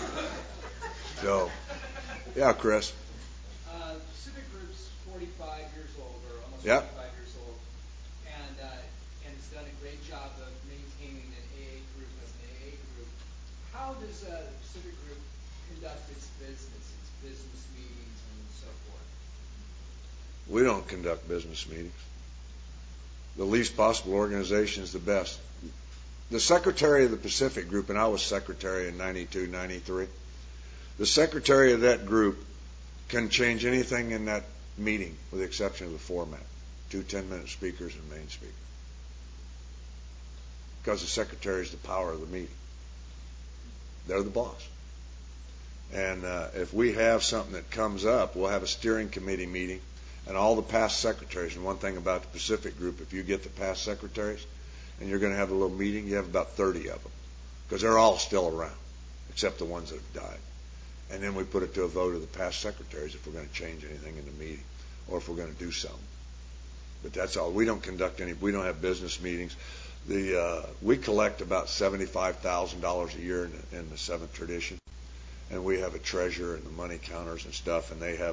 So, yeah, Chris. Civic Group's 45 years old, or almost Yep. 45 years old, and it's done a great job of maintaining an AA group as an AA group. How does Civic Group conduct its business meetings, and so forth? We don't conduct business meetings. The least possible organization is the best. The secretary of the Pacific Group, and I was secretary in 92, 93, the secretary of that group can change anything in that meeting with the exception of the format. 2 10-minute speakers and main speaker. Because the secretary is the power of the meeting. They're the boss. And if we have something that comes up, we'll have a steering committee meeting, and all the past secretaries. And one thing about the Pacific Group, if you get the past secretaries and you're going to have a little meeting, you have about 30 of them because they're all still around except the ones that have died. And then we put it to a vote of the past secretaries if we're going to change anything in the meeting or if we're going to do something. But that's all. We don't have business meetings. We collect about $75,000 a year in the Seventh Tradition, and we have a treasurer and the money counters and stuff, and they have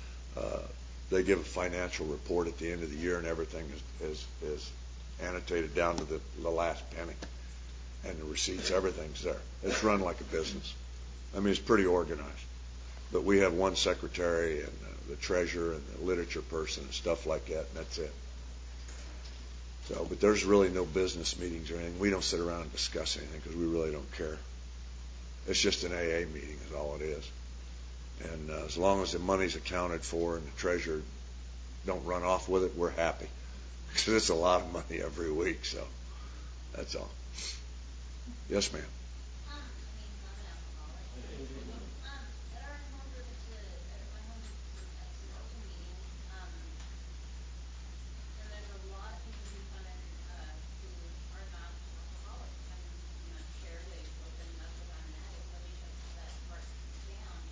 they give a financial report at the end of the year, and everything is annotated down to the last penny, and the receipts, everything's there. It's run like a business. I mean, it's pretty organized. But we have one secretary and the treasurer and the literature person and stuff like that, and that's it. So, but there's really no business meetings or anything. We don't sit around and discuss anything because we really don't care. It's just an AA meeting is all it is. And as long as the money's accounted for and the treasurer don't run off with it, we're happy. Because it's a lot of money every week, so that's all. Yes, ma'am. I'm an alcoholic. At our home group, at my home group, it's an open meeting. And there's a lot of people who come in who are not alcoholics and share. They open up with I'm an addict. Nobody shuts that part down.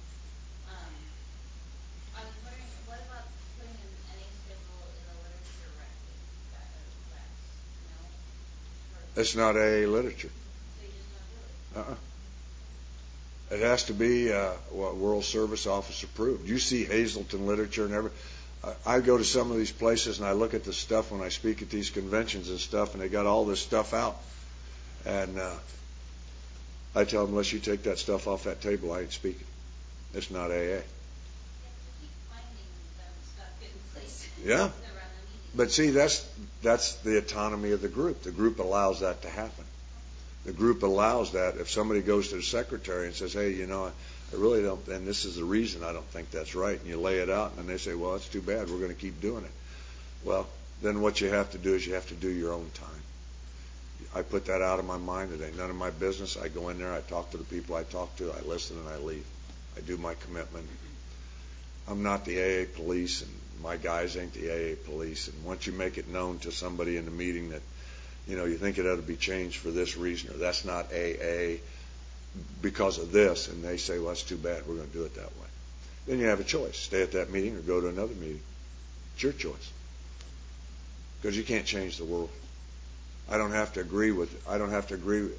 I was wondering, what about putting an NA schedule in the literature recs, It's not AA literature. So you just don't do it? It has to be World Service Office approved. You see Hazleton literature and everything. I go to some of these places and I look at the stuff when I speak at these conventions and stuff, and they got all this stuff out. And I tell them, unless you take that stuff off that table, I ain't speaking. It's not AA. You keep finding them stuck in places Yeah. around the meeting. But see, that's the autonomy of the group. The group allows that to happen. The group allows that. If somebody goes to the secretary and says, hey, I really don't, and this is the reason I don't think that's right, and you lay it out, and they say, well, that's too bad, we're going to keep doing it. Well, then what you have to do is you have to do your own time. I put that out of my mind. It ain't none of my business. I go in there, I talk to the people I talk to, I listen, and I leave. I do my commitment. I'm not the AA police, and my guys ain't the AA police. And once you make it known to somebody in the meeting that, you think it ought to be changed for this reason, or that's not AA because of this, and they say, well, that's too bad, we're going to do it that way. Then you have a choice. Stay at that meeting or go to another meeting. It's your choice. Because you can't change the world. I don't have to agree with everybody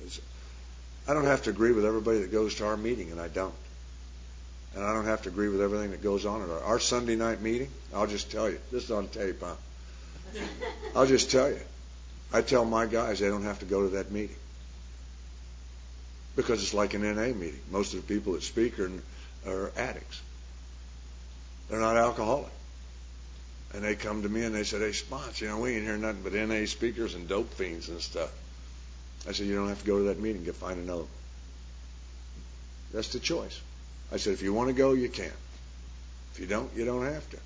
that goes to our meeting, and I don't. And I don't have to agree with everything that goes on at our Sunday night meeting. I'll just tell you. This is on tape, huh? I'll just tell you. I tell my guys they don't have to go to that meeting. Because it's like an NA meeting. Most of the people that speak are addicts. They're not alcoholic. And they come to me and they said, hey, Spons, we ain't hearing nothing but NA speakers and dope fiends and stuff. I said, you don't have to go to that meeting. Find another one. That's the choice. I said, if you want to go, you can. If you don't have to.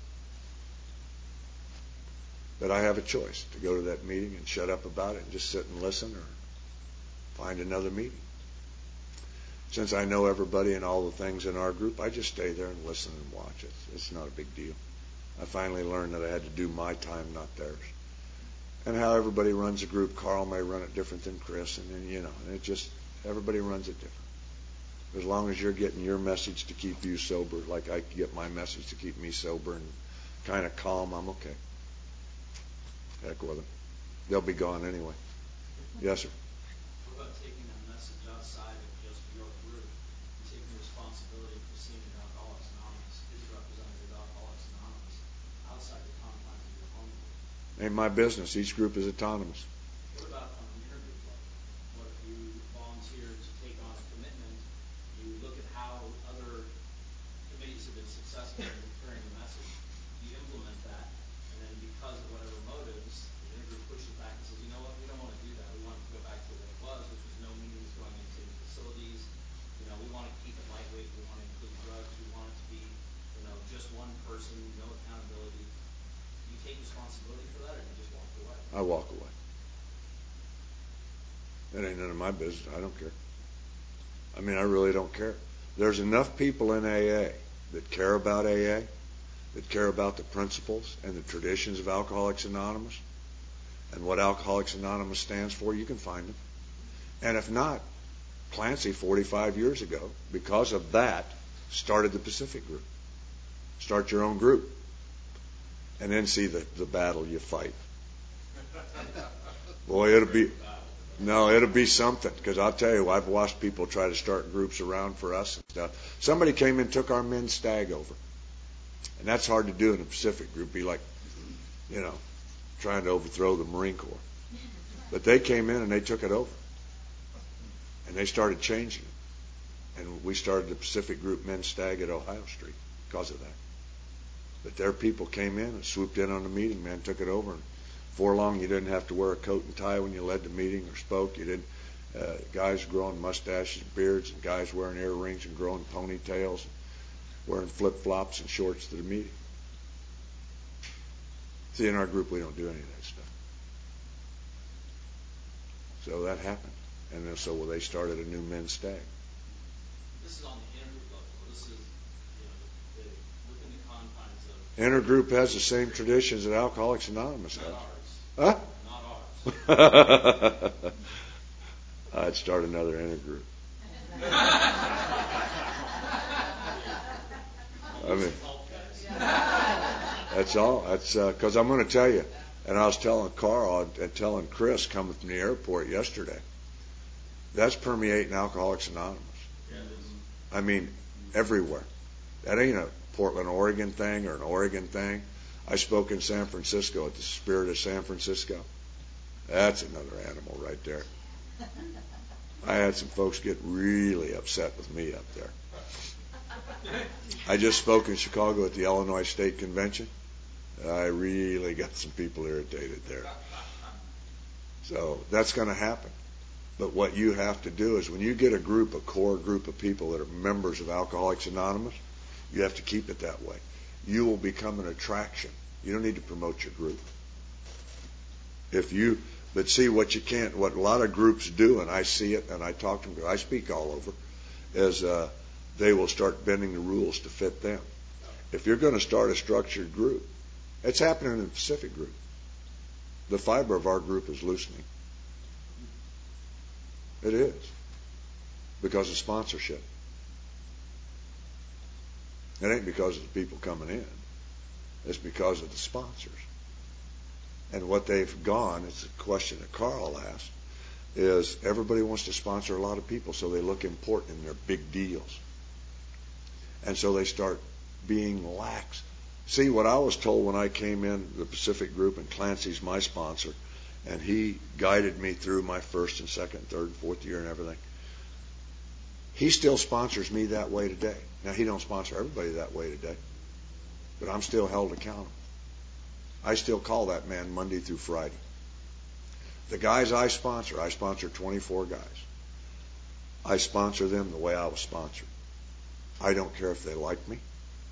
But I have a choice to go to that meeting and shut up about it and just sit and listen, or find another meeting. Since I know everybody and all the things in our group, I just stay there and listen and watch it. It's not a big deal. I finally learned that I had to do my time, not theirs. And how everybody runs a group, Carl may run it different than Chris, and then, and it just, everybody runs it different. As long as you're getting your message to keep you sober, like I get my message to keep me sober and kind of calm, I'm okay. Heck with them. They'll be gone anyway. Yes, sir. What about taking that message outside of just your group and taking responsibility for seeing Alcoholics Anonymous, his representative Alcoholics Anonymous, outside the confines of your home group? Ain't my business. Each group is autonomous. What about on an intergroup level? What if you volunteer to take on a commitment? You look at how other committees have been successful in carrying the message. You implement that, and then because of whatever motives, the intergroup pushes back and says, you know what, we don't want to do that. We want it to go back to what it was, which was no meetings going into facilities. We want to keep it lightweight. We want to include drugs. We want it to be, just one person, no accountability. Do you take responsibility for that, or do you just walk away? I walk away. That ain't none of my business. I don't care. I really don't care. There's enough people in AA that care about AA, that care about the principles and the traditions of Alcoholics Anonymous and what Alcoholics Anonymous stands for. You can find them. And if not, Clancy 45 years ago, because of that, started the Pacific Group. Start your own group. And then see the battle you fight. Boy, it'll be something. Because I'll tell you, I've watched people try to start groups around for us and stuff. Somebody came and took our men's stag over. And that's hard to do in a Pacific group. Be like, trying to overthrow the Marine Corps. But they came in and they took it over. And they started changing it. And we started the Pacific Group Men's Stag at Ohio Street because of that. But their people came in and swooped in on the meeting, man, took it over. And before long, you didn't have to wear a coat and tie when you led the meeting or spoke. You didn't. Guys growing mustaches and beards, and guys wearing earrings and growing ponytails, and wearing flip-flops and shorts to the meeting. See, in our group, we don't do any of that stuff. So that happened. And so they started a new men's stag. This is on the intergroup level. This is, within the confines of... Intergroup has the same traditions that Alcoholics Anonymous has. Not ours. Huh? Not ours. I'd start another intergroup. That's all. That's because I'm going to tell you, and I was telling Carl and telling Chris coming from the airport yesterday, that's permeating Alcoholics Anonymous. Everywhere. That ain't a Portland, Oregon thing or an Oregon thing. I spoke in San Francisco at the Spirit of San Francisco. That's another animal right there. I had some folks get really upset with me up there. I just spoke in Chicago at the Illinois State Convention. I really got some people irritated there. So that's going to happen. But what you have to do is when you get a core group of people that are members of Alcoholics Anonymous, you have to keep it that way. You will become an attraction. You don't need to promote your group. But see what a lot of groups do, and I see it, and I talk to them, I speak all over, is they will start bending the rules to fit them. If you're going to start a structured group, it's happening in the Pacific group. The fiber of our group is loosening. It is. Because of sponsorship. It ain't because of the people coming in. It's because of the sponsors. And what they've gone, it's a question that Carl asked, is everybody wants to sponsor a lot of people so they look important in their big deals. And so they start being lax. See, what I was told when I came in the Pacific group, and Clancy's my sponsor, and he guided me through my first and second and third and fourth year and everything. He still sponsors me that way today. Now, he don't sponsor everybody that way today, but I'm still held accountable. I still call that man Monday through Friday. The guys I sponsor 24 guys. I sponsor them the way I was sponsored. I don't care if they like me.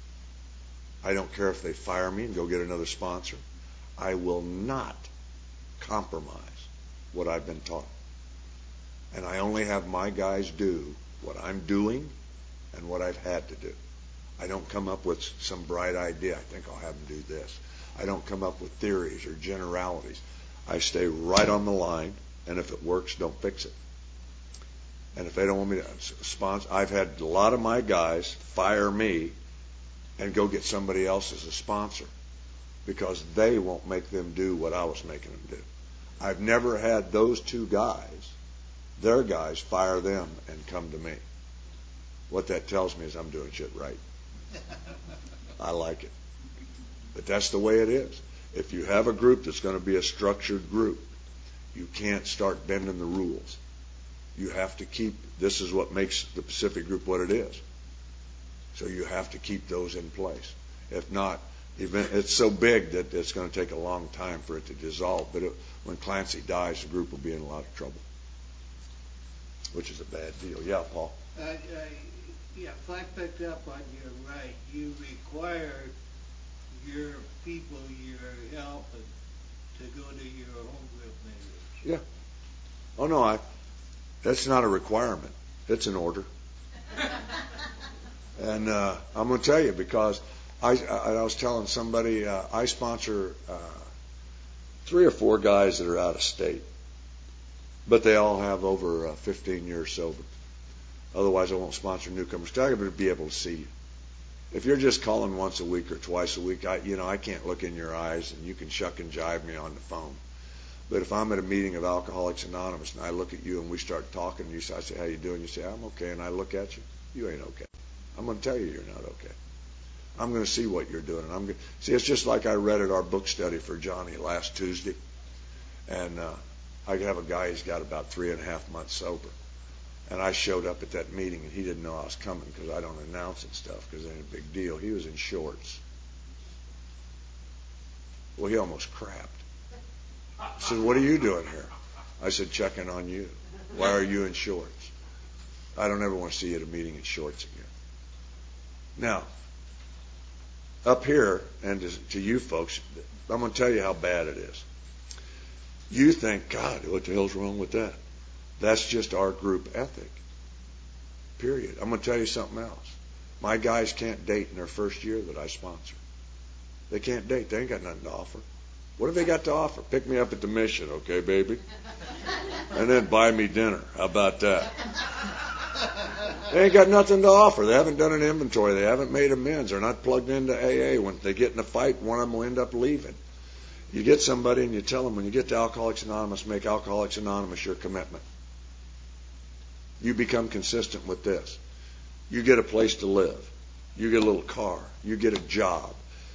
I don't care if they fire me and go get another sponsor. I will not compromise what I've been taught. And I only have my guys do what I'm doing and what I've had to do. I don't come up with some bright idea. I think I'll have them do this. I don't come up with theories or generalities. I stay right on the line, and if it works, don't fix it. And if they don't want me to sponsor, I've had a lot of my guys fire me and go get somebody else as a sponsor because they won't make them do what I was making them do. I've never had those two guys, their guys, fire them and come to me. What that tells me is I'm doing shit right. I like it. But that's the way it is. If you have a group that's going to be a structured group, you can't start bending the rules. You have to keep, this is what makes the Pacific group what it is. So you have to keep those in place. If not, it's so big that it's going to take a long time for it to dissolve. But when Clancy dies, the group will be in a lot of trouble, which is a bad deal. Yeah, Paul? Yeah, if I picked up on you right, you require your people, your help, to go to your home group meetings. Yeah. Oh, no, that's not a requirement. It's an order. And I'm going to tell you, because I was telling somebody, I sponsor 3 or 4 guys that are out of state, but they all have over 15 years sober. Otherwise, I won't sponsor newcomers. I got to be able to see you. If you're just calling once a week or twice a week, I can't look in your eyes, and you can shuck and jive me on the phone. But if I'm at a meeting of Alcoholics Anonymous and I look at you and we start talking, and I say, how you doing? You say, I'm okay. And I look at you. You ain't okay. I'm going to tell you you're not okay. I'm going to see what you're doing. And see, it's just like I read at our book study for Johnny last Tuesday. And I have a guy who's got about 3.5 months sober. And I showed up at that meeting, and he didn't know I was coming because I don't announce and stuff because it ain't a big deal. He was in shorts. Well, he almost crapped. I said, what are you doing here? I said, checking on you. Why are you in shorts? I don't ever want to see you at a meeting in shorts again. Now, up here, and to you folks, I'm going to tell you how bad it is. You think, God, what the hell's wrong with that? That's just our group ethic. Period. I'm going to tell you something else. My guys can't date in their first year that I sponsor. They can't date. They ain't got nothing to offer. What have they got to offer? Pick me up at the mission, okay, baby? And then buy me dinner. How about that? They ain't got nothing to offer. They haven't done an inventory. They haven't made amends. They're not plugged into AA. When they get in a fight, one of them will end up leaving. You get somebody and you tell them, when you get to Alcoholics Anonymous, make Alcoholics Anonymous your commitment. You become consistent with this. You get a place to live. You get a little car. You get a job.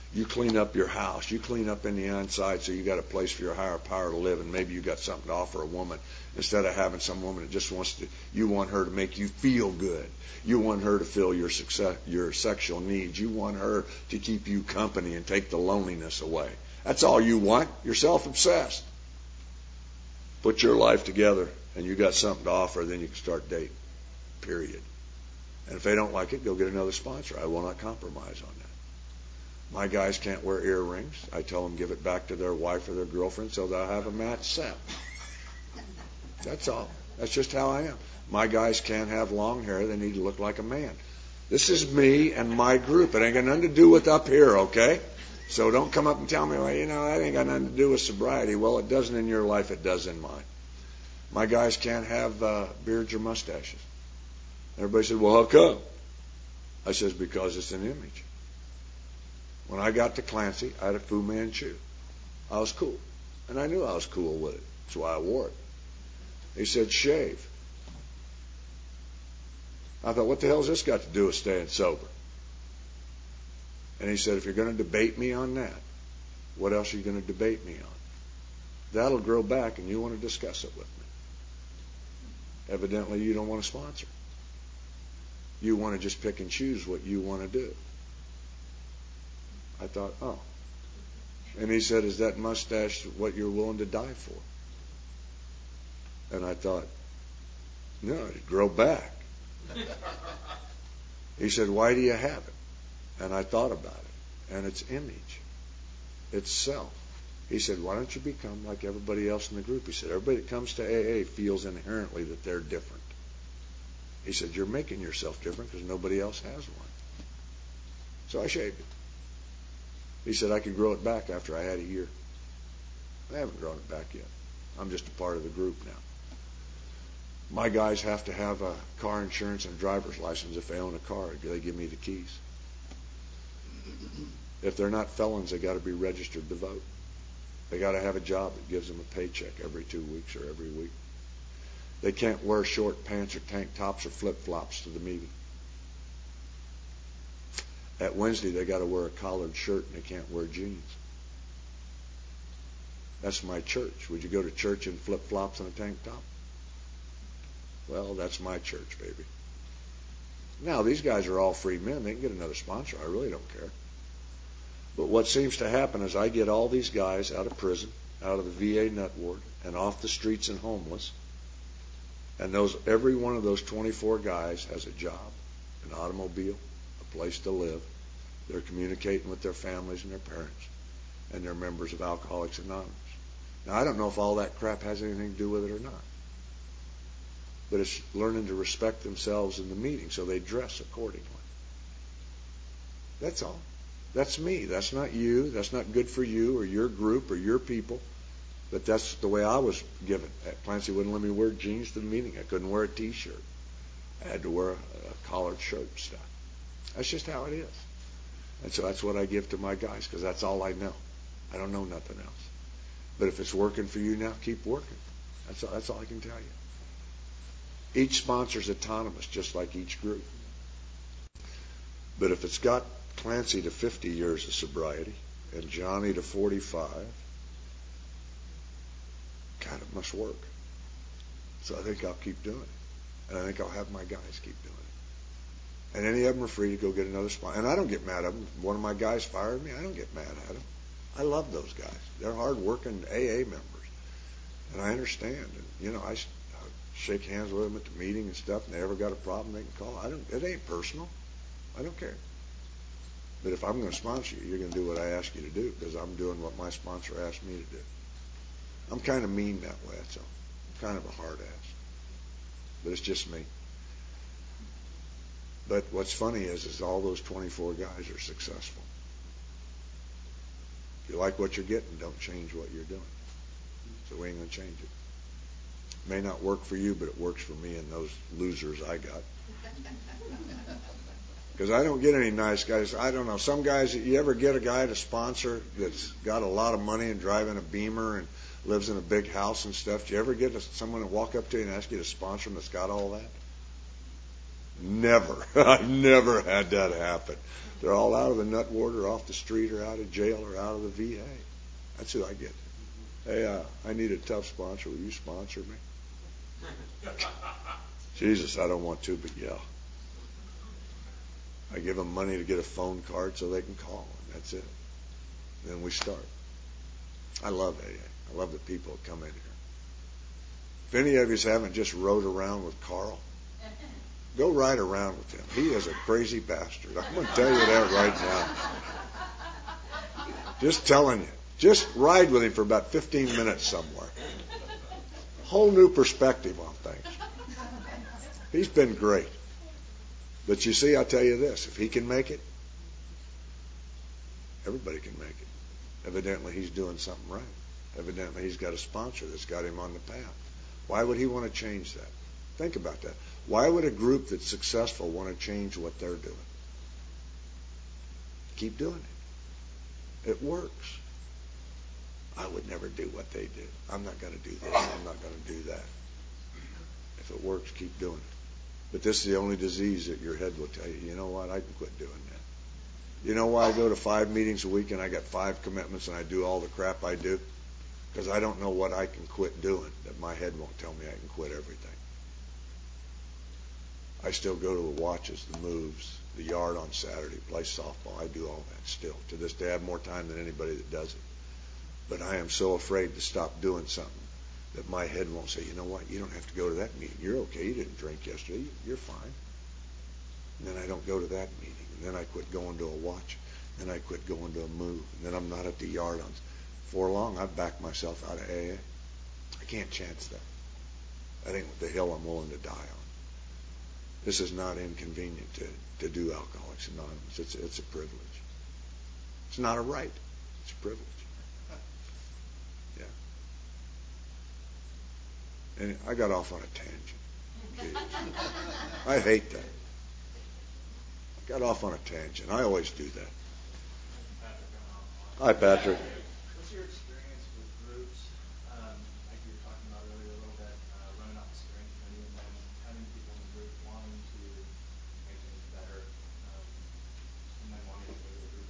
You clean up your house. You clean up in the inside so you got a place for your higher power to live, and maybe you got something to offer a woman instead of having some woman that just wants to. You want her to make you feel good. You want her to fill your sexual needs. You want her to keep you company and take the loneliness away. That's all you want. You're self-obsessed. Put your life together, and you got something to offer. Then you can start dating. Period. And if they don't like it, go get another sponsor. I will not compromise on that. My guys can't wear earrings. I tell them give it back to their wife or their girlfriend so they'll have a match set. That's all. That's just how I am. My guys can't have long hair. They need to look like a man. This is me and my group. It ain't got nothing to do with up here, okay? So don't come up and tell me, well, that ain't got nothing to do with sobriety. Well, it doesn't in your life. It does in mine. My guys can't have beards or mustaches. Everybody said, well, how come? I says, because it's an image. When I got to Clancy, I had a Fu Manchu. I was cool. And I knew I was cool with it. That's why I wore it. He said, shave. I thought, what the hell's this got to do with staying sober? And he said, if you're going to debate me on that, what else are you going to debate me on? That'll grow back and you want to discuss it with me. Evidently, you don't want to sponsor. You want to just pick and choose what you want to do. I thought, oh. And he said, is that mustache what you're willing to die for? And I thought, no, it'd grow back. He said, why do you have it? And I thought about it. And it's image. It's self. He said, why don't you become like everybody else in the group? He said, everybody that comes to AA feels inherently that they're different. He said, you're making yourself different because nobody else has one. So I shaved it. He said, I could grow it back after I had a year. I haven't grown it back yet. I'm just a part of the group now. My guys have to have a car insurance and a driver's license if they own a car. They give me the keys. If they're not felons, they got to be registered to vote. They got to have a job that gives them a paycheck every 2 weeks or every week. They can't wear short pants or tank tops or flip-flops to the meeting. At Wednesday, they got to wear a collared shirt and they can't wear jeans. That's my church. Would you go to church in flip-flops and a tank top? Well, that's my church, baby. Now, these guys are all free men. They can get another sponsor. I really don't care. But what seems to happen is I get all these guys out of prison, out of the VA nut ward, and off the streets and homeless. And every one of those 24 guys has a job, an automobile, a place to live. They're communicating with their families and their parents. And they're members of Alcoholics Anonymous. Now, I don't know if all that crap has anything to do with it or not. But it's learning to respect themselves in the meeting so they dress accordingly. That's all. That's me. That's not you. That's not good for you or your group or your people. But that's the way I was given. Clancy wouldn't let me wear jeans to the meeting. I couldn't wear a T-shirt. I had to wear a collared shirt and stuff. That's just how it is. And so that's what I give to my guys because that's all I know. I don't know nothing else. But if it's working for you now, keep working. That's all I can tell you. Each sponsor's autonomous, just like each group. But if it's got Clancy to 50 years of sobriety and Johnny to 45, God, it must work. So I think I'll keep doing it. And I think I'll have my guys keep doing it. And any of them are free to go get another sponsor. And I don't get mad at them. If one of my guys fired me, I don't get mad at them. I love those guys. They're hard-working AA members. And I understand. And, I shake hands with them at the meeting and stuff, and they ever got a problem, they can call. It ain't personal. I don't care. But if I'm going to sponsor you, you're going to do what I ask you to do because I'm doing what my sponsor asked me to do. I'm kind of mean that way, that's all. I'm kind of a hard ass. But it's just me. But what's funny is all those 24 guys are successful. If you like what you're getting, don't change what you're doing. So we ain't going to change it. May not work for you, but it works for me and those losers I got. Because I don't get any nice guys. I don't know. Some guys, you ever get a guy to sponsor that's got a lot of money and driving a Beamer and lives in a big house and stuff? Do you ever get someone to walk up to you and ask you to sponsor him that's got all that? I've never had that happen. They're all out of the nut ward or off the street or out of jail or out of the VA. That's who I get. Hey, I need a tough sponsor. Will you sponsor me? Jesus, I don't want to, but yeah. I give them money to get a phone card so they can call, and that's it. Then we start. I love AA. I love the people that come in here. If any of you haven't just rode around with Carl, go ride around with him. He is a crazy bastard. I'm going to tell you that right now. Just telling you. Just ride with him for about 15 minutes somewhere. Whole new perspective on things. He's been great. But you see, I'll tell you this. If he can make it, everybody can make it. Evidently, he's doing something right. Evidently, he's got a sponsor that's got him on the path. Why would he want to change that? Think about that. Why would a group that's successful want to change what they're doing? Keep doing it. It works. I would never do what they do. I'm not going to do this. I'm not going to do that. If it works, keep doing it. But this is the only disease that your head will tell you, you know what, I can quit doing that. You know why I go to 5 meetings a week and I got 5 commitments and I do all the crap I do? Because I don't know what I can quit doing, that my head won't tell me I can quit everything. I still go to the watches, the moves, the yard on Saturday, play softball. I do all that still. To this day, I have more time than anybody that does it. But I am so afraid to stop doing something that my head won't say, you know what, you don't have to go to that meeting. You're okay. You didn't drink yesterday. You're fine. And then I don't go to that meeting. And then I quit going to a watch. And then I quit going to a move. And then I'm not at the yard on. For long, I've backed myself out of AA. I can't chance that. That ain't the hill I'm willing to die on. This is not inconvenient to do Alcoholics Anonymous. It's a privilege. It's not a right. It's a privilege. Yeah. And I got off on a tangent. I hate that. I got off on a tangent. I always do that. Hi, Patrick. What's your experience with groups, like you were talking about earlier a little bit, running off the steering committee and then having people in the group wanting to make things better, and then wanting to go to the group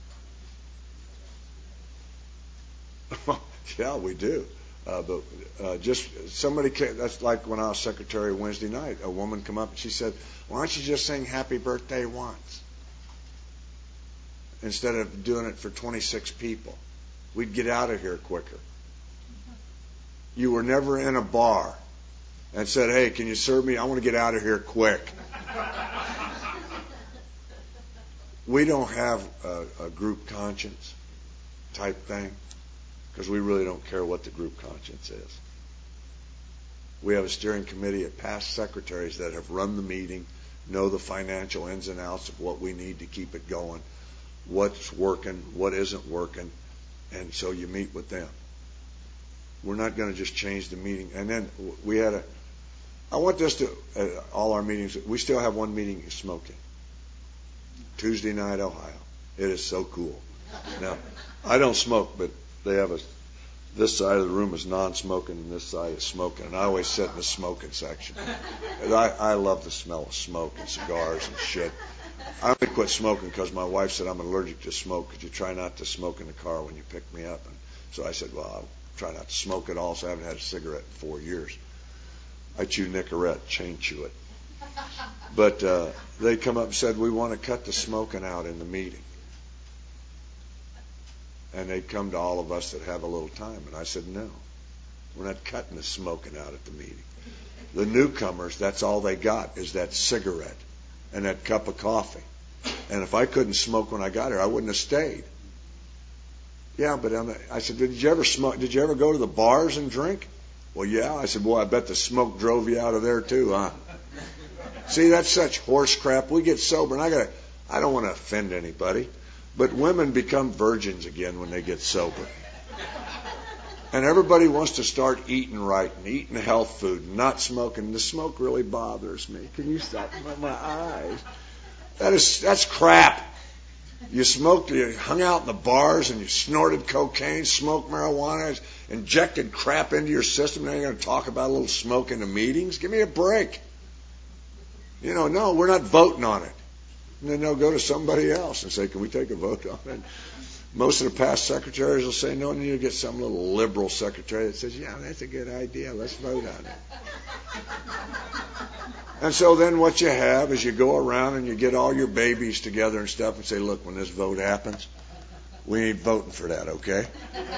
conference? Yeah, we do. But just somebody came, that's like when I was secretary Wednesday night, a woman come up and she said, why don't you just sing happy birthday once? Instead of doing it for 26 people. We'd get out of here quicker. You were never in a bar and said, hey, can you serve me? I want to get out of here quick. We don't have a group conscience type thing because we really don't care what the group conscience is. We have a steering committee of past secretaries that have run the meeting, know the financial ins and outs of what we need to keep it going, what's working, what isn't working, and so you meet with them. We're not going to just change the meeting. And then we had I want this to, all our meetings, we still have one meeting is smoking. Tuesday night, Ohio. It is so cool. Now, I don't smoke, but they have this side of the room is non-smoking and this side is smoking. And I always sit in the smoking section. And I love the smell of smoke and cigars and shit. I only quit smoking because my wife said I'm allergic to smoke. Could you try not to smoke in the car when you pick me up? And so I said, well, I'll try not to smoke at all. So I haven't had a cigarette in 4 years. I chew Nicorette, chain chew it. But they come up and said, we want to cut the smoking out in the meeting. And they'd come to all of us that have a little time. And I said, no, we're not cutting the smoking out at the meeting. The newcomers, that's all they got is that cigarette and that cup of coffee. And if I couldn't smoke when I got here, I wouldn't have stayed. Yeah, but I said, did you ever smoke? Did you ever go to the bars and drink? Well, yeah. I said, boy, I bet the smoke drove you out of there too, huh? See, that's such horse crap. We get sober, and I don't want to offend anybody, but women become virgins again when they get sober. And everybody wants to start eating right and eating health food and not smoking. The smoke really bothers me. Can you stop my eyes? That's crap. You smoked, you hung out in the bars and you snorted cocaine, smoked marijuana, injected crap into your system. Now you're going to talk about a little smoke in the meetings? Give me a break. No, we're not voting on it. And then they'll go to somebody else and say, can we take a vote on it? Most of the past secretaries will say no, and then you get some little liberal secretary that says, yeah, that's a good idea. Let's vote on it. And so then what you have is you go around and you get all your babies together and stuff and say, look, when this vote happens, we ain't voting for that, okay?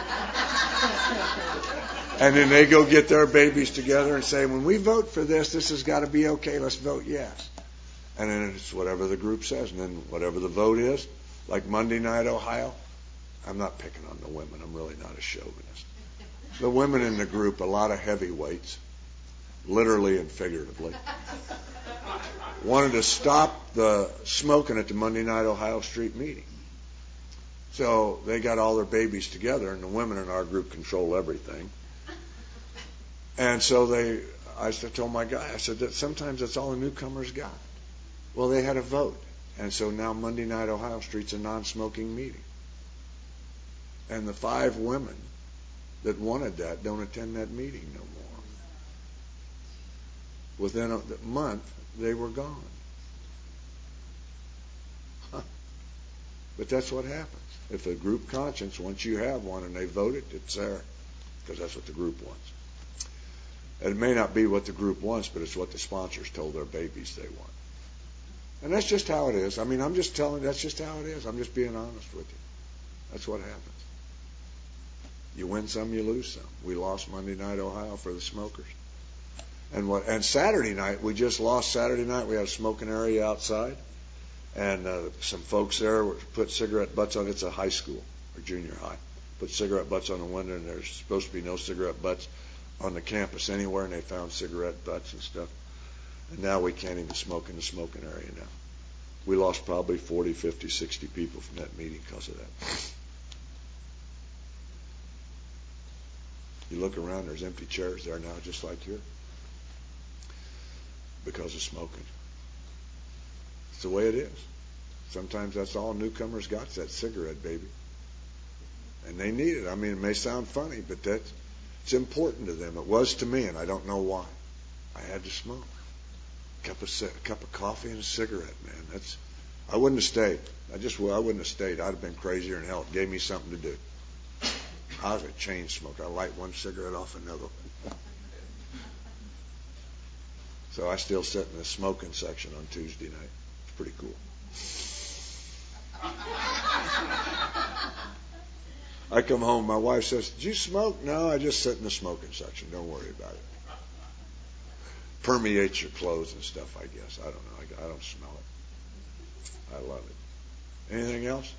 And then they go get their babies together and say, when we vote for this, this has got to be okay. Let's vote yes. And then it's whatever the group says. And then whatever the vote is, like Monday Night Ohio, I'm not picking on the women. I'm really not a chauvinist. The women in the group, a lot of heavyweights, literally and figuratively, wanted to stop the smoking at the Monday Night Ohio Street meeting. So they got all their babies together, and the women in our group control everything. And so I told my guy, I said that sometimes that's all the newcomers got. Well, they had a vote. And so now Monday Night Ohio Street's a non-smoking meeting. And the 5 women that wanted that don't attend that meeting no more. Within a month, they were gone. Huh. But that's what happens. If a group conscience, once you have one and they vote it, it's there. Because that's what the group wants. It may not be what the group wants, but it's what the sponsors told their babies they want. And that's just how it is. I mean, I'm just telling you, that's just how it is. I'm just being honest with you. That's what happens. You win some, you lose some. We lost Monday Night Ohio for the smokers. And Saturday night, we just lost Saturday night. We had a smoking area outside. And some folks there put cigarette butts on. It's a high school or junior high. Put cigarette butts on the window, and there's supposed to be no cigarette butts on the campus anywhere, and they found cigarette butts and stuff. And now we can't even smoke in the smoking area now. We lost probably 40, 50, 60 people from that meeting because of that. You look around, there's empty chairs there now just like here because of smoking. It's the way it is. Sometimes that's all newcomers got, is that cigarette, baby. And they need it. I mean, it may sound funny, but it's important to them. It was to me, and I don't know why. I had to smoke. A cup of coffee and a cigarette, man. I wouldn't have stayed. I wouldn't have stayed. I'd have been crazier than hell. It gave me something to do. I was a chain smoker. I light one cigarette off another. So I still sit in the smoking section on Tuesday night. It's pretty cool. I come home, my wife says, "Did you smoke?" "No, I just sit in the smoking section. Don't worry about it." Permeates your clothes and stuff, I guess. I don't know. I don't smell it. I love it. Anything else?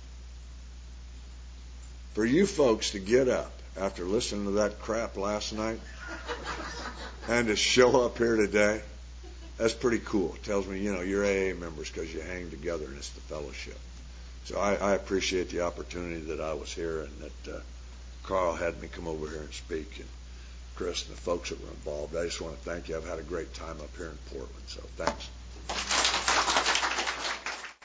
For you folks to get up after listening to that crap last night and to show up here today, that's pretty cool. It tells me, you're AA members because you hang together and it's the fellowship. So I appreciate the opportunity that I was here and that Carl had me come over here and speak, and Chris and the folks that were involved. I just want to thank you. I've had a great time up here in Portland, so thanks.